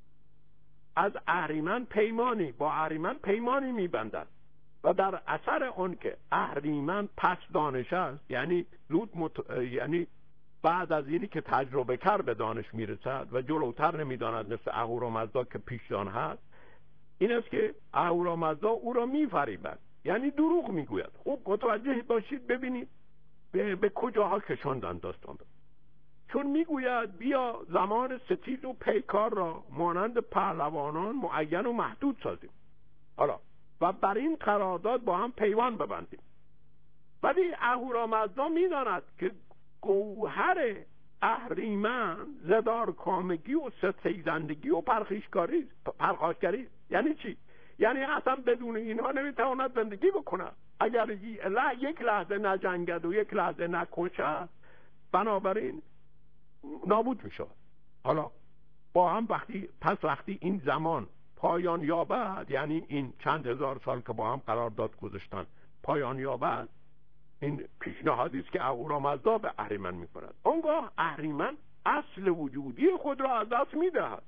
از اهریمن پیمانی با اهریمن پیمانی می‌بندد و در اثر آن که اهریمن پس دانش است، یعنی زود مت... یعنی بعد از اینی که تجربه کر به دانش میرسد و جلوتر نمیداند مثل اهورامزدا که پیشدان هست، این است که اهورامزدا او را میفریبد، یعنی دروغ میگوید. خوب متوجه باشید ببینید به, به کجاها کشاندن داستان را. چون میگوید بیا زمان ستیز و پیکار را مانند پهلوانان معین و محدود سازیم، حالا و بر این قرارداد با هم پیمان ببندیم. ولی اهورامزدا میداند که گوهر اهریمن زدار کامگی و ستیزندگی و پرخاشگری پرخاشگری. یعنی چی؟ یعنی اصلا بدون اینها نمیتواند زندگی بکند. اگر یک لحظه نجنگد و یک لحظه نکشد، بنابراین نابود میشود. حالا با هم وقتی پس وقتی این زمان پایان یابد، یعنی این چند هزار سال که با هم قرارداد گذاشتن پایان یابد، این پیشنهادی است که اهورامزدا به اهریمن میکند. آنگاه اهریمن اصل وجودی خود را از دست میدهد.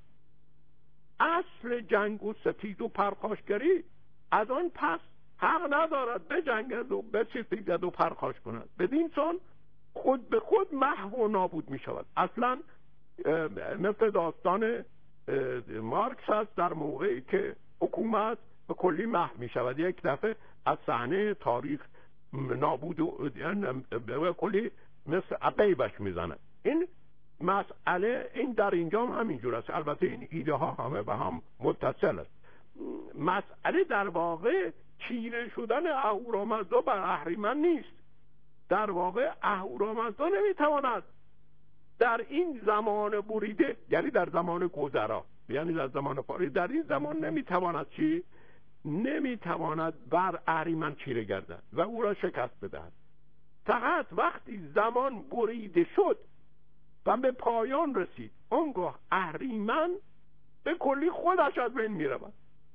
اصل جنگ و ستیز و پرخاشگری از آن پس حق ندارد بجنگد و بستیزد و پرخاش کند. بدین سان خود به خود محو و نابود می شود. اصلا مثل داستان مارکس هست در موقعی که حکومت به کلی محو می شود، یک دفعه از صحنه تاریخ نابود و به کلی مثل عقیبش می زند. این مسئله این در اینجا هم همینجور است. البته این ایده ها همه به هم متصل است. مسئله در واقع چیره شدن اهورامزدا بر اهریمن نیست. در واقع اهورامزدا نمیتواند در این زمان بریده، یعنی در زمان گذرا، یعنی در زمان فاری، در این زمان نمیتواند چی نمیتواند بر اهریمن چیره گردد و او را شکست بدهد. فقط وقتی زمان بریده شد و به پایان رسید، آنگاه اهریمن به کلی خودش از بین میرود.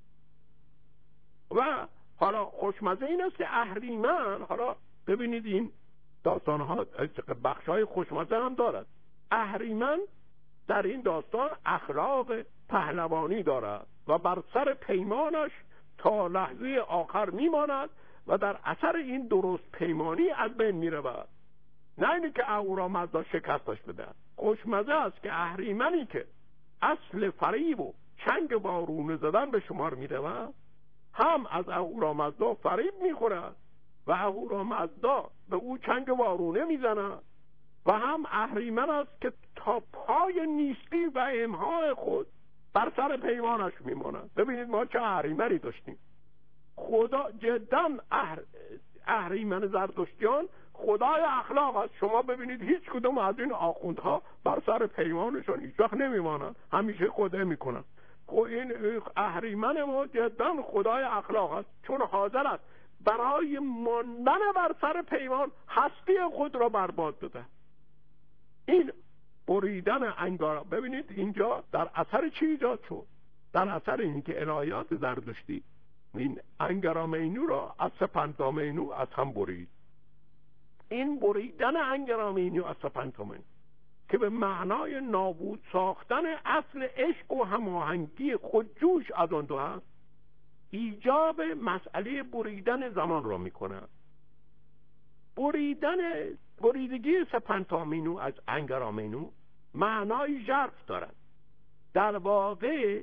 و حالا خوشمزه این است که اهریمن، حالا ببینید این داستان ها بخش های خوشمزه هم دارد. اهریمن در این داستان اخلاق پهلوانی دارد و بر سر پیمانش تا لحظه آخر میماند و در اثر این درست پیمانی از بین میرود، نه اینی که اهورامزدا شکستش بده. خوشمزه است که اهریمنی که اصل فریب و چنگ وارونه زدن به شمار میرود، هم از اهورامزدا فریب میخورد و اهورامزدا به او چنگ وارونه میزند و هم اهریمن است که تا پای نیستی و امهای خود بر سر پیمانش میماند. ببینید ما چه اهریمنی داشتیم. خدا جدا اهر... اهریمن زرتشتیان خدای اخلاق است. شما ببینید هیچ کدوم از این آخوندها بر سر پیمانشون هیچ وقت نمیمانند، همیشه خدای میکنن. خب این اهریمن ما جدا خدای اخلاق است، چون حاضر است برای ماندن بر سر پیمان هستی خود را برباد بده. این بریدن انگارا، ببینید اینجا در اثر چی ایجاد شد؟ در اثر اینکه الهیات زرتشتی این انگرامینو را از سپنتامینو از هم برید. این بریدن انگرامینو از سپنتامینو که به معنای نابود ساختن اصل عشق و هماهنگی خودجوش از آن دو هست، ایجاب مسئله بریدن زمان را میکنه. بریدن بریدگی سپنتامینو از انگرامینو معنای ژرف دارد. در واقع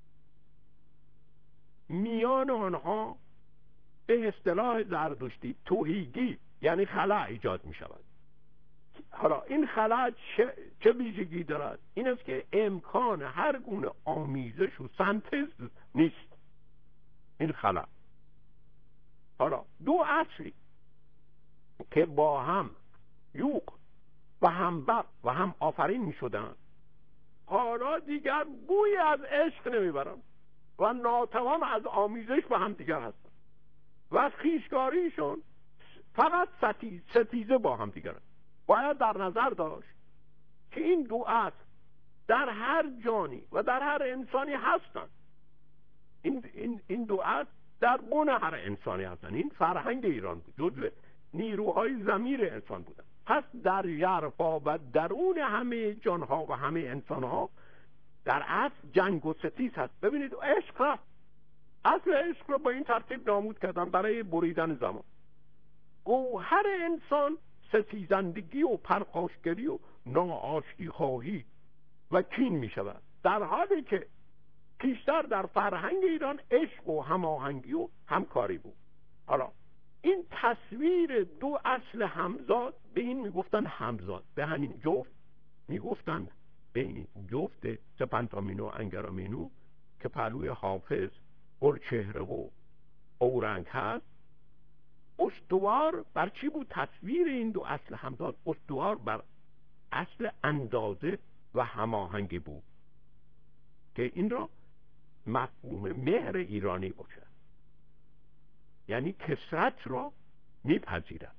میان آنها به اصطلاح زرتشتی توحیدی یعنی خلأ ایجاد می شود. حالا این خلأ چه, چه ویژگی دارد؟ این است که امکان هر گونه آمیزش و سنتز نیست این خلأ. حالا دو اصلی که با هم یوغ و هم بر و هم آفرین می شدن، حالا دیگر بوی از عشق نمی برن و ناتوان از آمیزش به هم دیگر هستن و از خیشگاریشون فقط ستی، ستیزه با هم دیگر هستن. باید در نظر داشت که این دو اصل در هر جانی و در هر انسانی هستن. این, این, این دو اصل در بن هر انسانی هستن. این فرهنگ ایران بود، جزو نیروهای ضمیر انسان بودن. پس در ژرفا و درون همه جانها و همه انسانها در اصل جنگ و ستیز هست. ببینید عشق را، اصل عشق را با این ترتیب نامود کردن برای بریدن زمان. گوهر انسان ستیزندگی و پرخاشگری و ناآشتی خواهی و کین می شود، در حالی که پیشتر در فرهنگ ایران عشق و هماهنگی و همکاری بود. حالا این تصویر دو اصل همزاد، به این میگفتن همزاد، به همین جفت میگفتن به این جفت سپنتامینو و انگرامینو که پهلوی حافظ گلچهره و اورنگ هست. استوار بر چی بود تصویر این دو اصل همزاد؟ استوار بر اصل اندازه و هماهنگی بود که این را مفهوم مهر ایرانی باشد، یعنی کثرت را میپذیرد.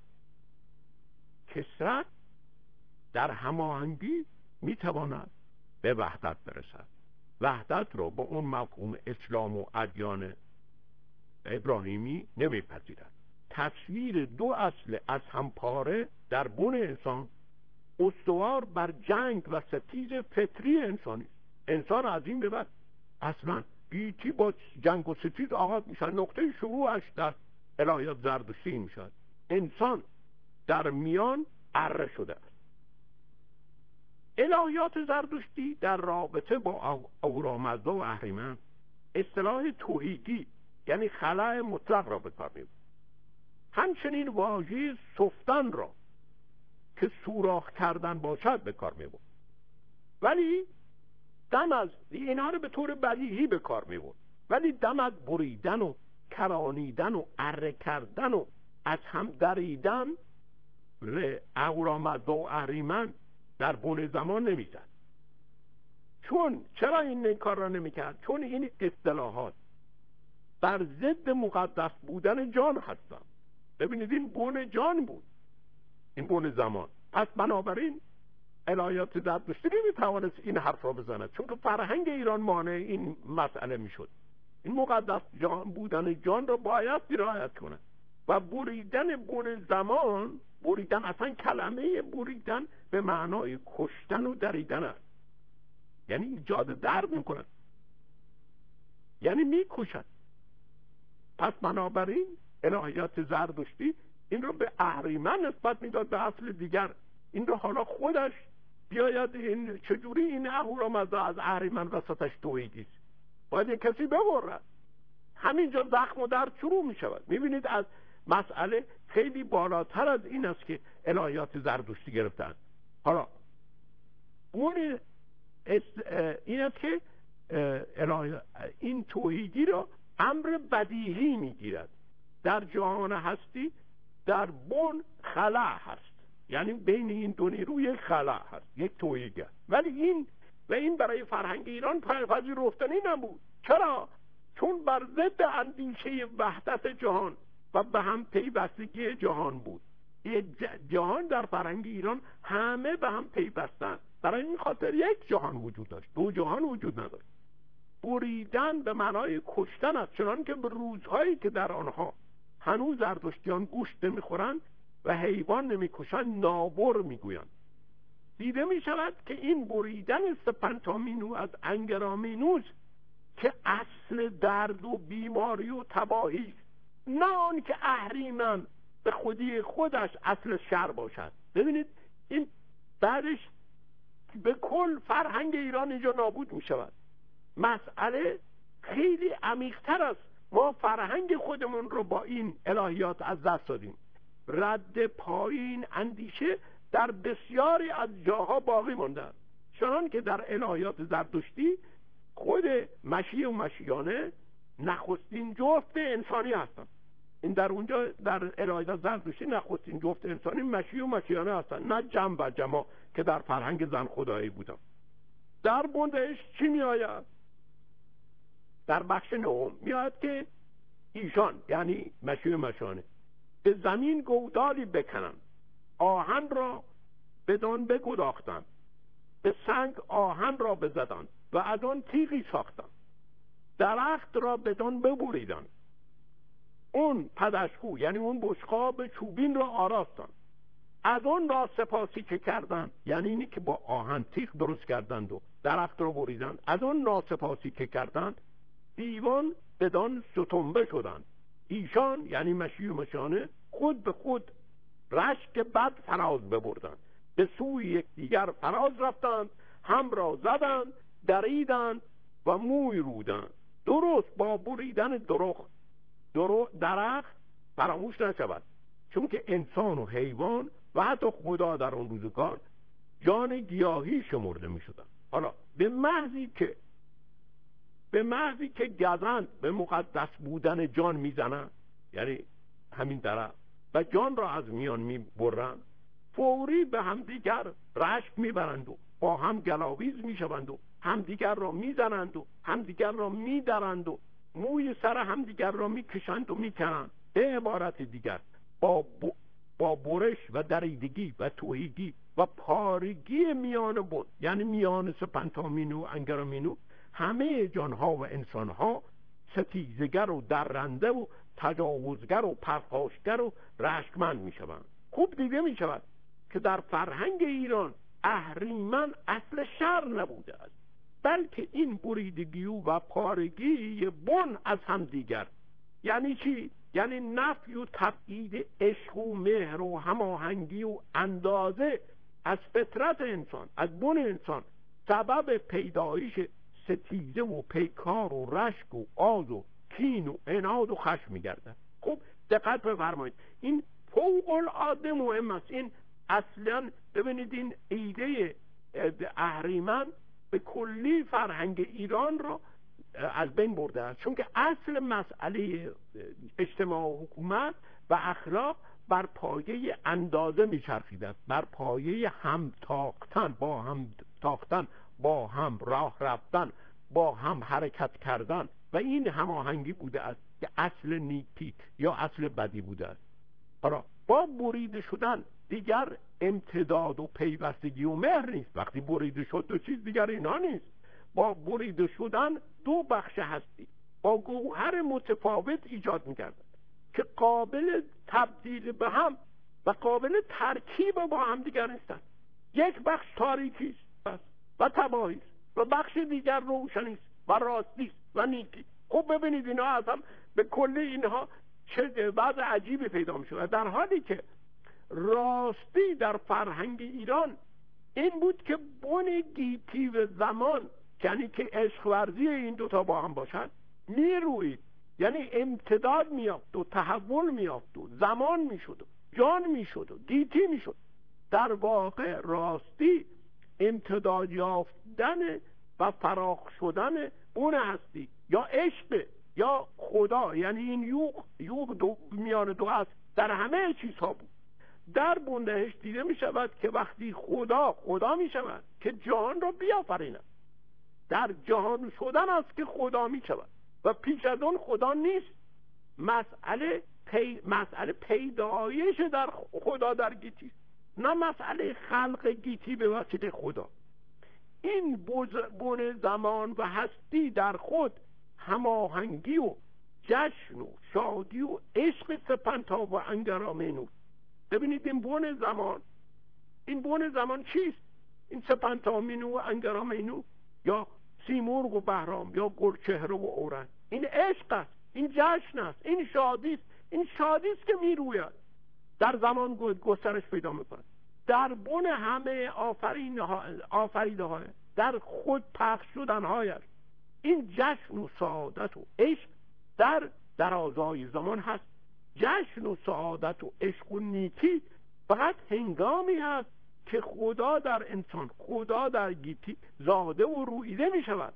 کثرت در هماهنگی میتواند به وحدت برسد. وحدت را با اون مفهوم اسلام و ادیان ابراهیمی نمیپذیرد. تصویر دو اصل از هم پاره در بن انسان استوار بر جنگ و ستیز فطری انسانی. انسان از این به بعد اصلا گیتی با جنگ و ستیز آغاز میشن. نقطه شروعش در الهیات زرتشتی میشد. انسان در میان اره شده است. الهیات زرتشتی در رابطه با اهورامزدا و اهریمن اصطلاح توحیدی یعنی خلأ مطلق را به کار میبرد. همچنین واژه سفتن را که سوراخ کردن باشد به کار میبرد، ولی دم از اینها رو به طور بدیهی به کار میبرد، ولی دم از بریدن و کرانیدن و اره کردن و از هم دریدن اهورامزدا و اهریمن در بن زمان نمیزد. چون چرا این کار را نمیکرد؟ چون این اصطلاحات بر ضد مقدس بودن جان هستند. ببینید این بن جان بود، این بن زمان. پس بنابراین الهیات زرتشتی نمیتوانست این حرف را بزند، چون که فرهنگ ایران مانع این مسئله میشد. این مقدس جان بودن جان را باید رعایت کنه و بریدن بن زمان، بریدن اصلا کلمه بریدن به معنای کشتن و دریدن است، یعنی ایجاد درد میکنه، یعنی میکشد. پس بنابراین الهیات زرتشتی این رو به اهریمن نسبت میداد، به اصل دیگر این رو حالا خودش بیاید این چجوری این اهورامزدا از اهریمن وسطش توحیدی است، باید یک کسی ببرد. همینجا زخم و درد شروع می شود. می بینید از مسئله خیلی بالاتر از این است که الهیات زرتشتی گرفتن. حالا اون این است که این توحیدی را امر بدیهی می گیرد. در جهان هستی در بن خلأ هست، یعنی بین این دو نیرو یک خلأ هست، یک توحیدی است. ولی این و این برای فرهنگ ایران پذیرفتنی نبود. چرا؟ چون بر ضد اندیشه وحدت جهان و به هم پیوستگی جهان بود. جهان در فرهنگ ایران همه به هم پیوستند، برای این خاطر یک جهان وجود داشت، دو جهان وجود نداشت. بریدن به معنای کشتن است، چنان که به روزهایی که در آنها هنوز زرتشتیان گوشت نمیخورند و حیوان نمیکشند نابر میگویند. دیده می شود که این بریدن سپنتامینو از انگرامینوس که اصل درد و بیماری و تباهی، نه آن که اهریمن به خودی خودش اصل شر باشد. ببینید این بعدش به کل فرهنگ ایران اینجا نابود می شود. مسئله خیلی عمیق‌تر است. ما فرهنگ خودمون رو با این الهیات از دست دادیم. رد پایین اندیشه در بسیاری از جاها باقی مانده است، چنان که در الهیات زرتشتی خود مشیح و مشیانه نخستین جفت انسانی هستند. این در اونجا در الهیات زرتشتی نخستین جفت انسانی مشیح و مشیانه هستند، نه جمع و جماع که در فرهنگ زن خدایی بودن. در بندش چی می آید؟ در بخش نهم می آید که ایشان یعنی مشیح و مشیانه به زمین گودالی بکنند، آهن را بدان بگداختند، به سنگ آهن را بزدند و از آن تیغی ساختند، درخت را بدان ببریدند، اون پدشخو یعنی اون بشقاب چوبین را آراستند، از آن را سپاسی که کردند، یعنی اینی که با آهن تیغ درست کردند و درخت را بریدند، از آن را سپاسی که کردند دیوان بدان ستنبه شدند. ایشان یعنی مشیح و مشیانه خود به خود رشک بد فراز ببردند، به سوی یکدیگر فراز رفتند، هم را زدند، دریدند و موی رودند. درست با بریدن درخت درخت فراموش نشود، چون که انسان و حیوان و حتی خدا در اون روزگار جان گیاهی شمرده می شدن. حالا به محضی که به محضی که گزند به مقدس بودن جان میزنند، یعنی همین درخت، و جان را از میان میبرند، فوری به همدیگر رشک میبرند و با هم گلاویز میشوند و همدیگر را میزنند و همدیگر را میدرند و موی سر همدیگر را میکشند و میکنند. به عبارت دیگر با ب... با برش و دریدگی و توهیگی و پارگی میان بود، یعنی میان سپنتامینو و انگرامینو، همه جانها و انسانها ستیزگر و درنده و تجاوزگر و پرخاشگر و رشکمند می شوند. خوب دیده می شود که در فرهنگ ایران اهریمن اصل شر نبوده است، بلکه این بریدگی و پارگی بن از هم دیگر. یعنی چی؟ یعنی نفی و تبعید عشق و مهر و هماهنگی و اندازه از فطرت انسان، از بن انسان، سبب پیدایش ستیزه و پیکار و رشک و آز و کین و عناد و خشم می‌گردد. خب دقت بفرمایید، این فوق العاده مهم است. این اصلا ببینید این ایده اهریمن به کلی فرهنگ ایران را از بین برده است، چون که اصل مسئله اجتماع و حکومت و اخلاق بر پایه اندازه میچرخیده است، بر پایه هم تاختن، با هم تاختن، با هم راه رفتن، با هم حرکت کردن و این هماهنگی بوده است. که اصل نیکی یا اصل بدی بوده است. حالا با بریده شدن دیگر امتداد و پیوستگی و مهر نیست. وقتی بریده شد دو چیز دیگر اینا نیست. با بریده شدن دو بخش هستی با گوهر متفاوت ایجاد می‌کردن که قابل تبدیل به هم و قابل ترکیب با هم دیگر نیستن. یک بخش تاریکی است و تباهی است و بخش دیگر روشنی است و راستی است و نیکی. خب ببینید اینا از هم به کل اینها چه وضع عجیبی پیدا میشه. در حالی که راستی در فرهنگ ایران این بود که بن گیتی و زمان، یعنی که عشق ورزی این دوتا با هم باشد، میروید، یعنی امتداد میافت و تحول میافت و زمان میشد و جان میشد و گیتی میشد. در واقع راستی امتداد یافتن و فراخ شدن بن هستی یا عشق یا خدا، یعنی این یوغ یوغ دو میان دو هست در همه چیزها بود. در بندهش دیده می شود که وقتی خدا خدا می شود که جهان را بیافریند. در جهان شدن است که خدا می شود و پیش از اون خدا نیست. مسئله پی... مسئله پیدایش در خدا در گیتی، نه مسئله خلق گیتی به واسطه خدا. این بن زمان و هستی در خود هماهنگی و جشن و شادی و عشق سپنتا و انگرامینو. ببینید این بن زمان، این بن زمان چیست؟ این سپنتامینو و انگرامینو یا سیمرغ و بهرام یا گلچهره و اورنگ، این عشق است، این جشن است، این شادی است. این شادی است که میروید در زمان گسترش پیدا میکنه. در بن همه آفریده های در خود پخش شدن هایش این جشن و سعادت و عشق در درازای زمان هست. جشن و سعادت و عشق و نیکی فقط هنگامی هست که خدا در انسان، خدا در گیتی زاده و رویده می شود.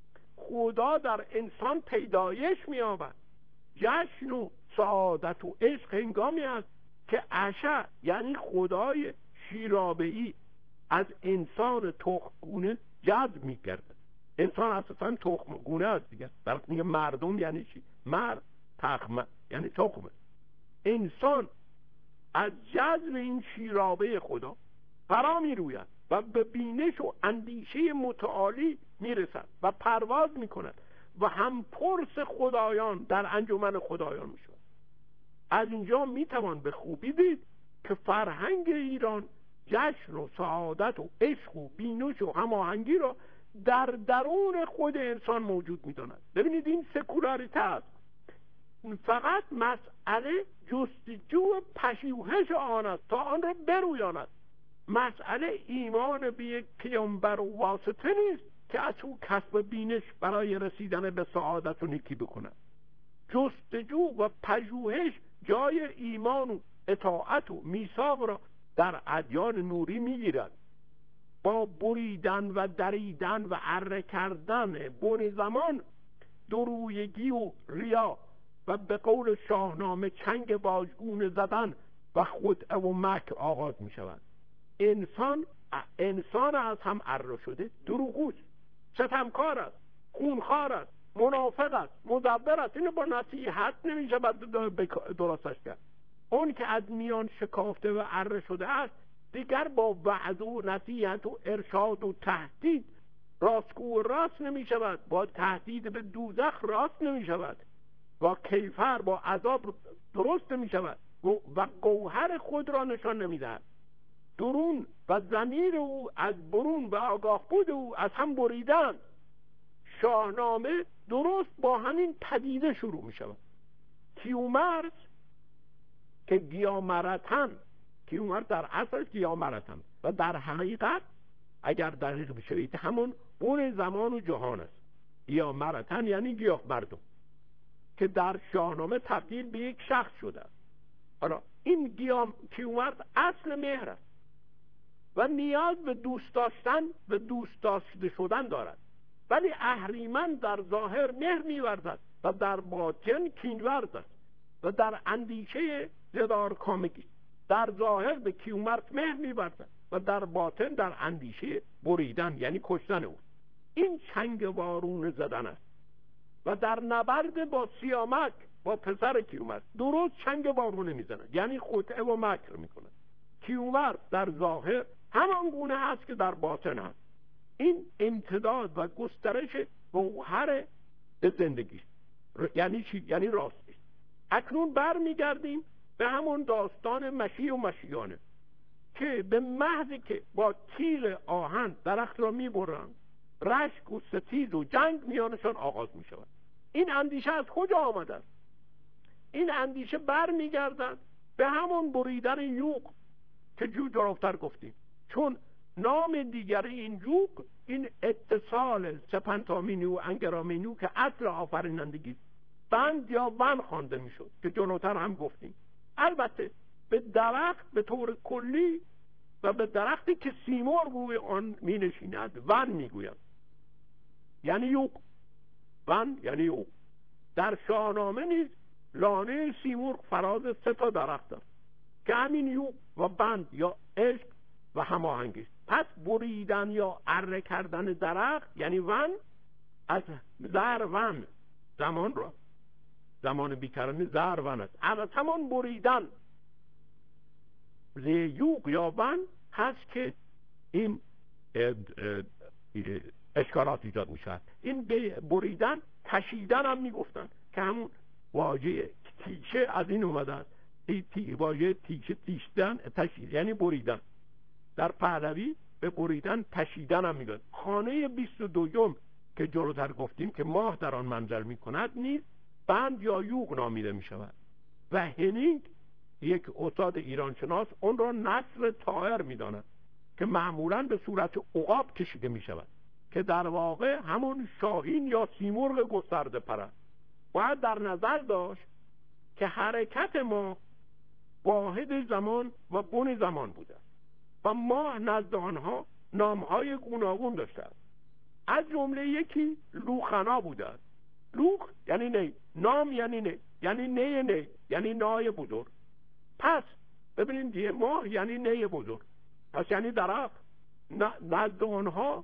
خدا در انسان پیدایش می یابد. جشن و سعادت و عشق هنگامی هست که عشا یعنی خدای شیرابه‌ای از انسان تخمگونه جذب می کرده. انسان اساسا تخمگونه است دیگه. در میگه مردم یعنی چی؟ مرد تخمه یعنی تخمه. انسان از جذب این شیرابه خدا فرا می روید و به بینش و اندیشه متعالی می رسد و پرواز می کند و هم پرس خدایان در انجمن خدایان می شود. از اینجا می توان به خوبی دید که فرهنگ ایران جشن و سعادت و عشق و بینش و هماهنگی را در درون خود انسان موجود می داند. ببینید این سکولاریته است. فقط مسئله جستجو پژوهش آن است تا آن را برویاند. مسئله ایمان به یک پیامبر و واسطه نیست که از او کسب بینش برای رسیدن به سعادت و نیکی بکند. جستجو و پژوهش جای ایمان و اطاعت و میثاق را در ادیان نوری میگیرد. با بریدن و دریدن و اره کردن بن زمان، درویگی و ریا و به قول شاهنامه چنگ واژگونه زدن و خدعه و مکر آغاز می شود. انسان انسان از هم اره شده دروغگوست، ستمکار است، خونخوار است، منافق است، مدبر است. اینو با نصیحت نمی شود درستش کرد. اون که از میان شکافته و اره شده است دیگر با وعظ و نصیحت و ارشاد و تهدید راستگو و راست نمی شود. با تهدید به دوزخ راست نمی شود. با کیفر با عذاب درست نمی شود و گوهر خود را نشان نمی دهد. درون و ضمیر او از برون و آگاه بود او از هم بریدن. شاهنامه درست با همین پدیده شروع می شود. کیومرث که گیامرتن، کیومرث در اصل گیامرتن و در حقیقت اگر دقیق بشوید همون بن زمان و جهان است. گیامرتن یعنی گیاه مردم که در شاهنامه تبدیل به یک شخص شده است. حالا این گیام کیومرث اصل مهر است و نیاز به دوست داشتن و دوست داشته شدن دارد، ولی اهریمن در ظاهر مهر می‌ورزد و در باطن کین‌ورز است و در اندیشه زدار کامگی. در ظاهر به کیومرث مهر می‌ورزد و در باطن در اندیشه بریدن یعنی کشتن او. این چنگ وارونه زدن است و در نبرد با سیامک با پسر کیومرث درست چنگ بارونه میزنن، یعنی خطعه و مکر میکنن. کیومرث در ظاهر همان گونه هست که در باطن هست. این امتداد و گسترش گوهر زندگی یعنی چی؟ یعنی راستی. اکنون برمیگردیم به همون داستان مشی و مشیانه که به محضی که با تیر آهن درخت را میبرند، رشک و ستیز و جنگ میانشان آغاز میشود. این اندیشه از کجا آمده است؟ این اندیشه برمیگردد به همون بریدن یوغ که جو جلوتر گفتیم، چون نام دیگر این یوغ این اتصال سپنتامینی و انگرامینی که اصل آفرینندگی بند یا ون خوانده میشد که جلوتر هم گفتیم. البته به درخت به طور کلی و به درختی که سیمرغ روی آن می نشیند ون می گوید، یعنی یوغ. ون یعنی یوغ. در شاهنامه نیز لانه سیمرغ فراز سه تا درخت است که همین یوغ و بند یا عشق و هماهنگی است. پس بریدن یا اره کردن درخت یعنی ون از زر ون زمان را زمان بیکرانی زر ون است. از همان بریدن یوغ یا ون هست که این اشکالات ایجاد میشود. این بریدن کشیدن هم میگفتن که همون واژه تیشه از این اومده است. تی واژه تیشه تیشدن تشید یعنی بریدن. در پهلوی به بریدن تشیدن هم میگن. خانه بیست و دوم که جلوتر گفتیم که ماه در آن منزل میکند نیز بند یا یوغ نامیده میشود و هنینگ یک استاد ایرانشناس اون را نسر طائر میداند که معمولا به صورت عقاب کشیده میشود که در واقع همون شاهین یا سیمرغ گسترده پر است. باید در نظر داشت که حرکت ما واحد زمان و بن زمان بوده و ما نزد آنها نامهای گوناگون داشته است. از جمله یکی لوخنا بوده است. لوخ یعنی نی، نام یعنی نی، یعنی نی نی یعنی نای بزرگ. پس ببینید دیگه ماه یعنی نی بزرگ، پس یعنی درخت. نزد آنها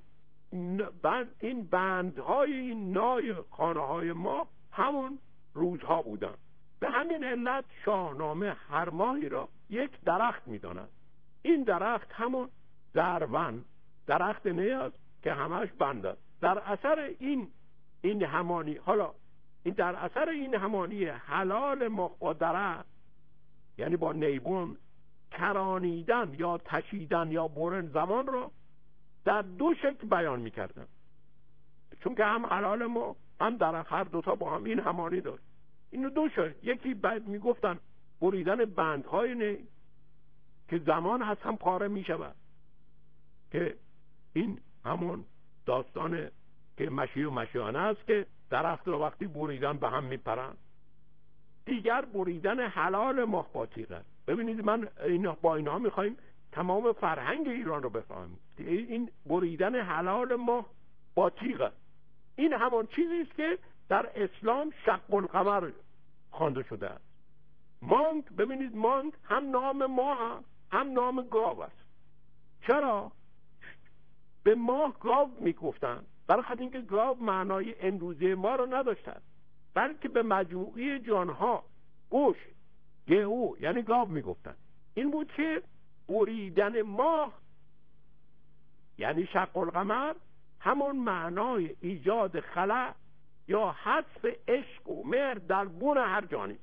این بندهای این نای خانه های ما همون روزها بودن. به همین علت شاهنامه هر ماهی را یک درخت می‌داند. این درخت همون درون درخت نی است که همش بند است. در اثر این این همانی حالا این در اثر این همانی حلال ماه با درخت یعنی با نیبون کرانیدن یا تشیدن یا برن زمان را در دو شکل بیان می‌کردن، چون که هم حلال ما هم درخت هر دوتا با هم این همانی داشت. اینو دو شکل، یکی بعد میگفتن بریدن بندهای نی که زمان هست هم پاره میشود که این همون داستان که مشی و مشیانه است که درخت رو وقتی بریدن به هم میپرن. دیگر بریدن حلال ماه با تیغ است. ببینید من اینا با اینا میخوایم تمام فرهنگ ایران رو بفهمیم. این بریدن حلال ماه با تیغ است. این همون چیزی است که در اسلام شق القمر خوانده شده است. مانگ، ببینید مانگ هم نام ماه هم نام گاو است. چرا؟ به ماه گاو میگفتن برای خاطر اینکه گاو معنای امروزه ما رو نداشتن، بلکه به مجموعه جانها گوش گهو یعنی گاو میگفتن. این بود که بریدن ماه یعنی شق القمر همون معنای ایجاد خلأ یا حذف عشق و مهر در بن هر جانی.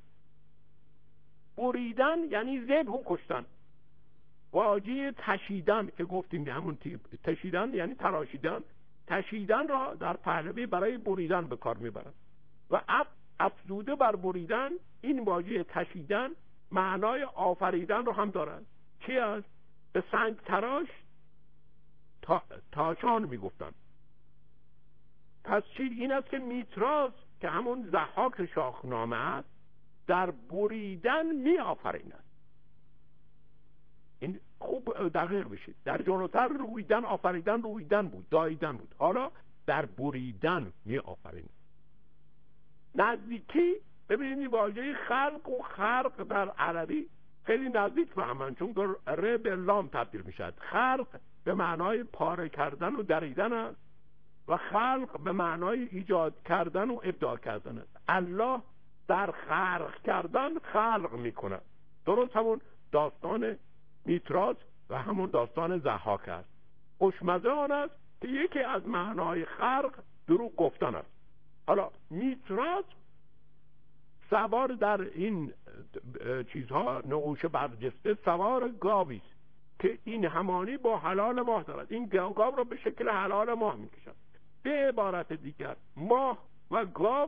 بریدن یعنی ذبح و کشتن. واژه تشیدن که گفتیم همون تشیدن یعنی تراشیدن، تشیدن را در پهلوی برای بریدن به کار میبرند و افزوده بر بریدن این واژه تشیدن معنای آفریدن رو هم دارند. چی است؟ به سنگ تراش تا... تاشان میگفتن. پس چی؟ این است که میتراس که همون ضحاک شاهنامه است در بریدن می آفریند. این خوب دقیق بشید. در جلوتر رویدن آفریدن رویدن بود، داییدن بود، حالا در بریدن می آفریند. نزدیکی ببینید واژه خلق و خرق در عربی خیلی نزدیک فهمن، چون ر به لام تبدیل می شد. خلق به معنای پاره کردن و دریدن است و خلق به معنای ایجاد کردن و ابداع کردن است. الله در خلق کردن خلق میکنه. درست همون داستان میتراس و همون داستان ضحاک است. خوشمزه آن است که یکی از معنای خلق دروغ گفتن است. حالا میتراس سوار در این چیزها نقوش برجسته سوار گاوی است که این همانی با حلال ماه دارد. این گاو را به شکل حلال ماه میکشد. به عبارت دیگر ماه و گاو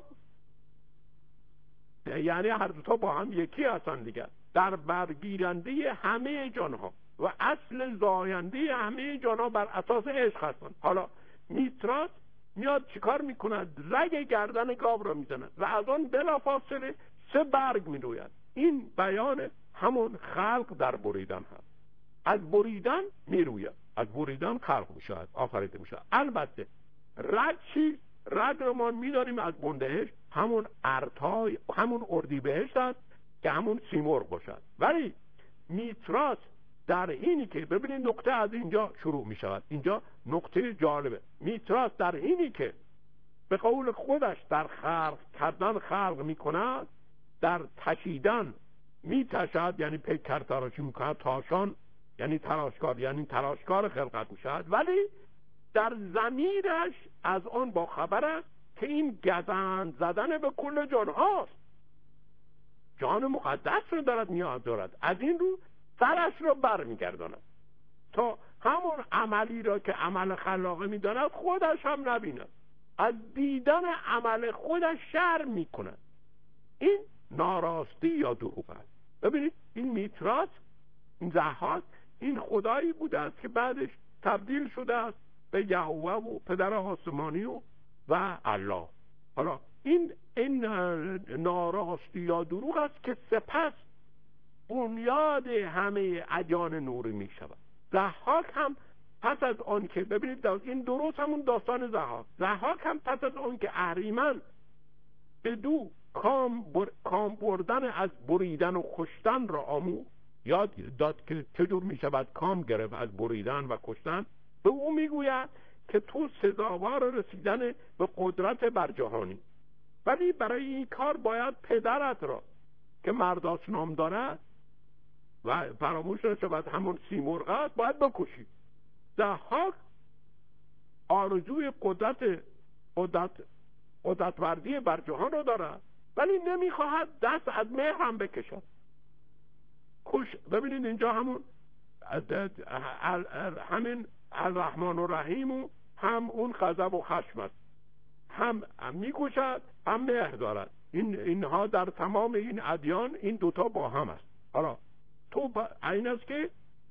یعنی هر دو تا با هم یکی هستن دیگر، در برگیرنده همه جانها و اصل زاینده همه جانها بر اساس عشق هستن. حالا میتراس میاد چیکار میکند؟ رگ گردن گاو را میزند و از آن بلافاصله سه برگ میروید. این بیان همون خلق در بریدن هست. از بریدن میروید، از بریدن خلق میشود، آفریده میشود. البته رگ چی؟ رگ رو ما میداریم از بندهش، همون ارتای همون اردیبهشت است که همون سیمرغ باشد. ولی میتراس در اینی که ببینید نقطه از اینجا شروع می شود، اینجا نقطه جالبه. میتراس در اینی که به قول خودش در خلق کردن خلق می کند، در تشیدن می تشد یعنی پیکر تراشی می کند، تاشان یعنی تراشکار یعنی تراشکار خلقت می شود، ولی در ضمیرش از آن با خبر است که این گزند زدن به کل جان هاست، جان مقدس رو دارد نیاز دارد. از این رو سرش رو بر میگرداند تا همون عملی را که عمل خلاقه میداند خودش هم نبیند، از دیدن عمل خودش شرم میکند. این ناراستی یا دروغ است. ببینید این میتراس، این ضحاک، این خدایی بوده است که بعدش تبدیل شده است به یهوه و پدر آسمانی و, و الله. حالا این این ناراستی یا دروغ است که سپس بنیاد همه ادیان نوری می شود. ضحاک هم پس از آن که ببینید این درست همون داستان ضحاک ضحاک هم پس از آن که اهریمن به دو کام, بر... کام بردن از بریدن و کشتن را آموخت، یاد داد که چجور می شود کام گرفت از بریدن و کشتن، به او می گوید که تو سزاوار رسیدن به قدرت برجهانی، ولی برای این کار باید پدرت را که مرداس نام دارد و فراموش نشود همون سیمرغ است باید بکشی. ضحاک آرزوی قدرت قدرت قدرتوردی بر جهان را دارد، ولی نمیخواهد دست از مهر هم بکشد. کش ببینید اینجا همون همین الرحمن الرحیم و هم اون غضب و خشم است، هم میکشد هم مهر دارد. این اینها در تمام این ادیان این دوتا با هم است. حالا تو این است که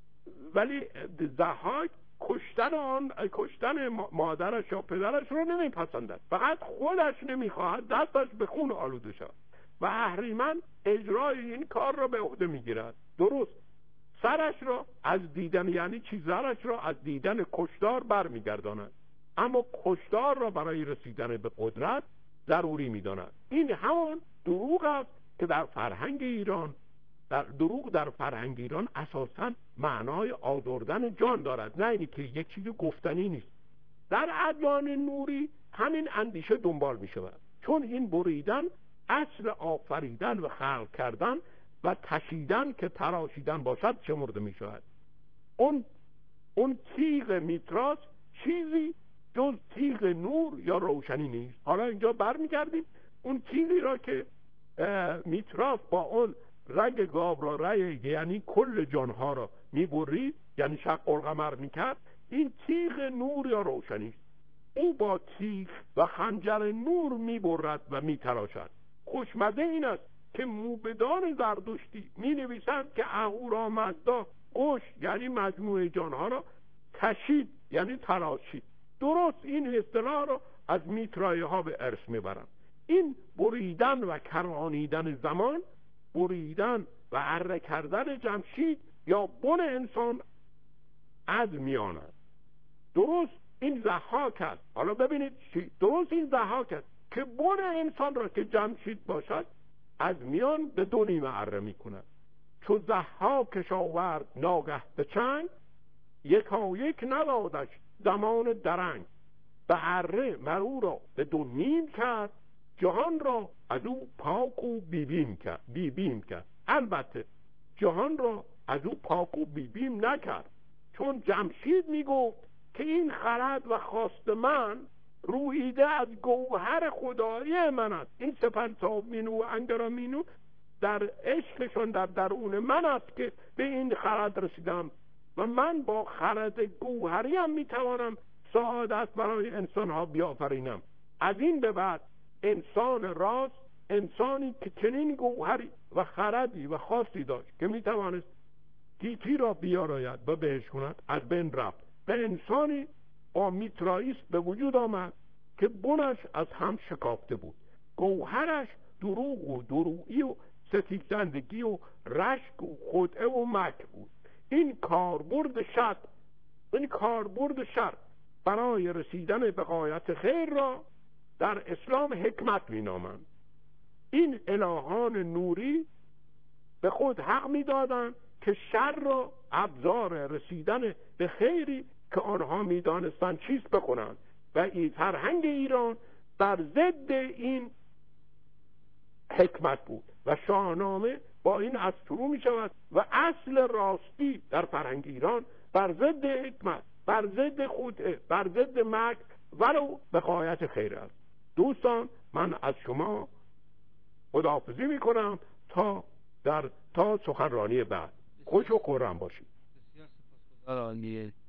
ولی ضحاک کشتن آن کشتن مادرش یا پدرش رو نمیپسندد، فقط خودش نمیخواهد دستش به خون آلوده شود و اهریمن اجرای این کار را به عهده میگیرد. درست سرش را از دیدن یعنی چیزارش را از دیدن کشتار برمیگرداند، اما کشتار را برای رسیدن به قدرت ضروری میداند. این همون دروغ است که در فرهنگ ایران در دروغ در فرهنگ ایران اساساً معنای آزردن جان دارد، نه اینی که یک چیز گفتنی نیست. در ادیان نوری همین اندیشه دنبال می شود، چون این بریدن اصل آفریدن و خلق کردن و تشیدن که تراشیدن باشد شمرده می شود. اون اون تیغ میتراس چیزی جز تیغ نور یا روشنی نیست. حالا اینجا برمیگردیم اون تیغی را که میتراس با اون رگ گاو را رگ یعنی کل جانها را میبرید، یعنی شق القمر میکرد، این تیغ نور یا روشنی است. او با تیغ و خنجر نور میبرد و میتراشد. خوشمزه این است که موبدان زردشتی می نویسند که اهورامزدا قش یعنی مجموعه جانها را کشید یعنی تراشید. درست این اصطلاح را از میترایه ها به ارث میبرند. این بریدن و کرانیدن زمان، بریدن و اره کردن جمشید یا بن انسان از میان است. درست این ضحاک است. حالا ببینید درست این ضحاک است که بن انسان را که جمشید باشد از میان به دو نیمه اره می کند. چو ضحاکش آورد ناگه به چنگ، یکا یک ندادش زمان درنگ. به اره مرو را به دو نیم کرد، جهان را از او پاک و بیبیم کرد بیبیم کرد البته جهان را از او پاک و بیبیم نکرد، چون جمشید میگفت که این خرد و خواست من رویده از گوهر خدایی من است. این سپنتامینو و انگرامینو در عشقشون در درون من است که به این خرد رسیدم و من با خرد گوهری هم میتوانم سعادت برای انسان ها بیافرینم. از این به بعد انسان راست انسانی که چنین گوهری و خردی و خاصی داشت که میتوانست گیتی را بیاراید و بهش کند از بین رفت و انسانی آمیتراییست به وجود آمد که بنش از هم شکافته بود. گوهرش دروغ و درویی و ستیزندگی و رشک و خدعه و مکر بود. این کاربرد شر این کاربرد شر برای رسیدن به غایت خیر را در اسلام حکمت مینامند. این الهان نوری به خود حق میدادند که شر را ابزار رسیدن به خیری که آنها میدانستند چیست بکنند و این فرهنگ ایران بر ضد این حکمت بود و شاهنامه با این از شروع می شود و اصل راستی در فرهنگ ایران بر ضد حکمت، بر ضد خدعه، بر ضد مکر ولو به غایت خیر است. دوستان من از شما خداحافظی می کنم تا در تا سخنرانی بعد. خوش و خرم باشید. بسیار سپاسگزار عالیه.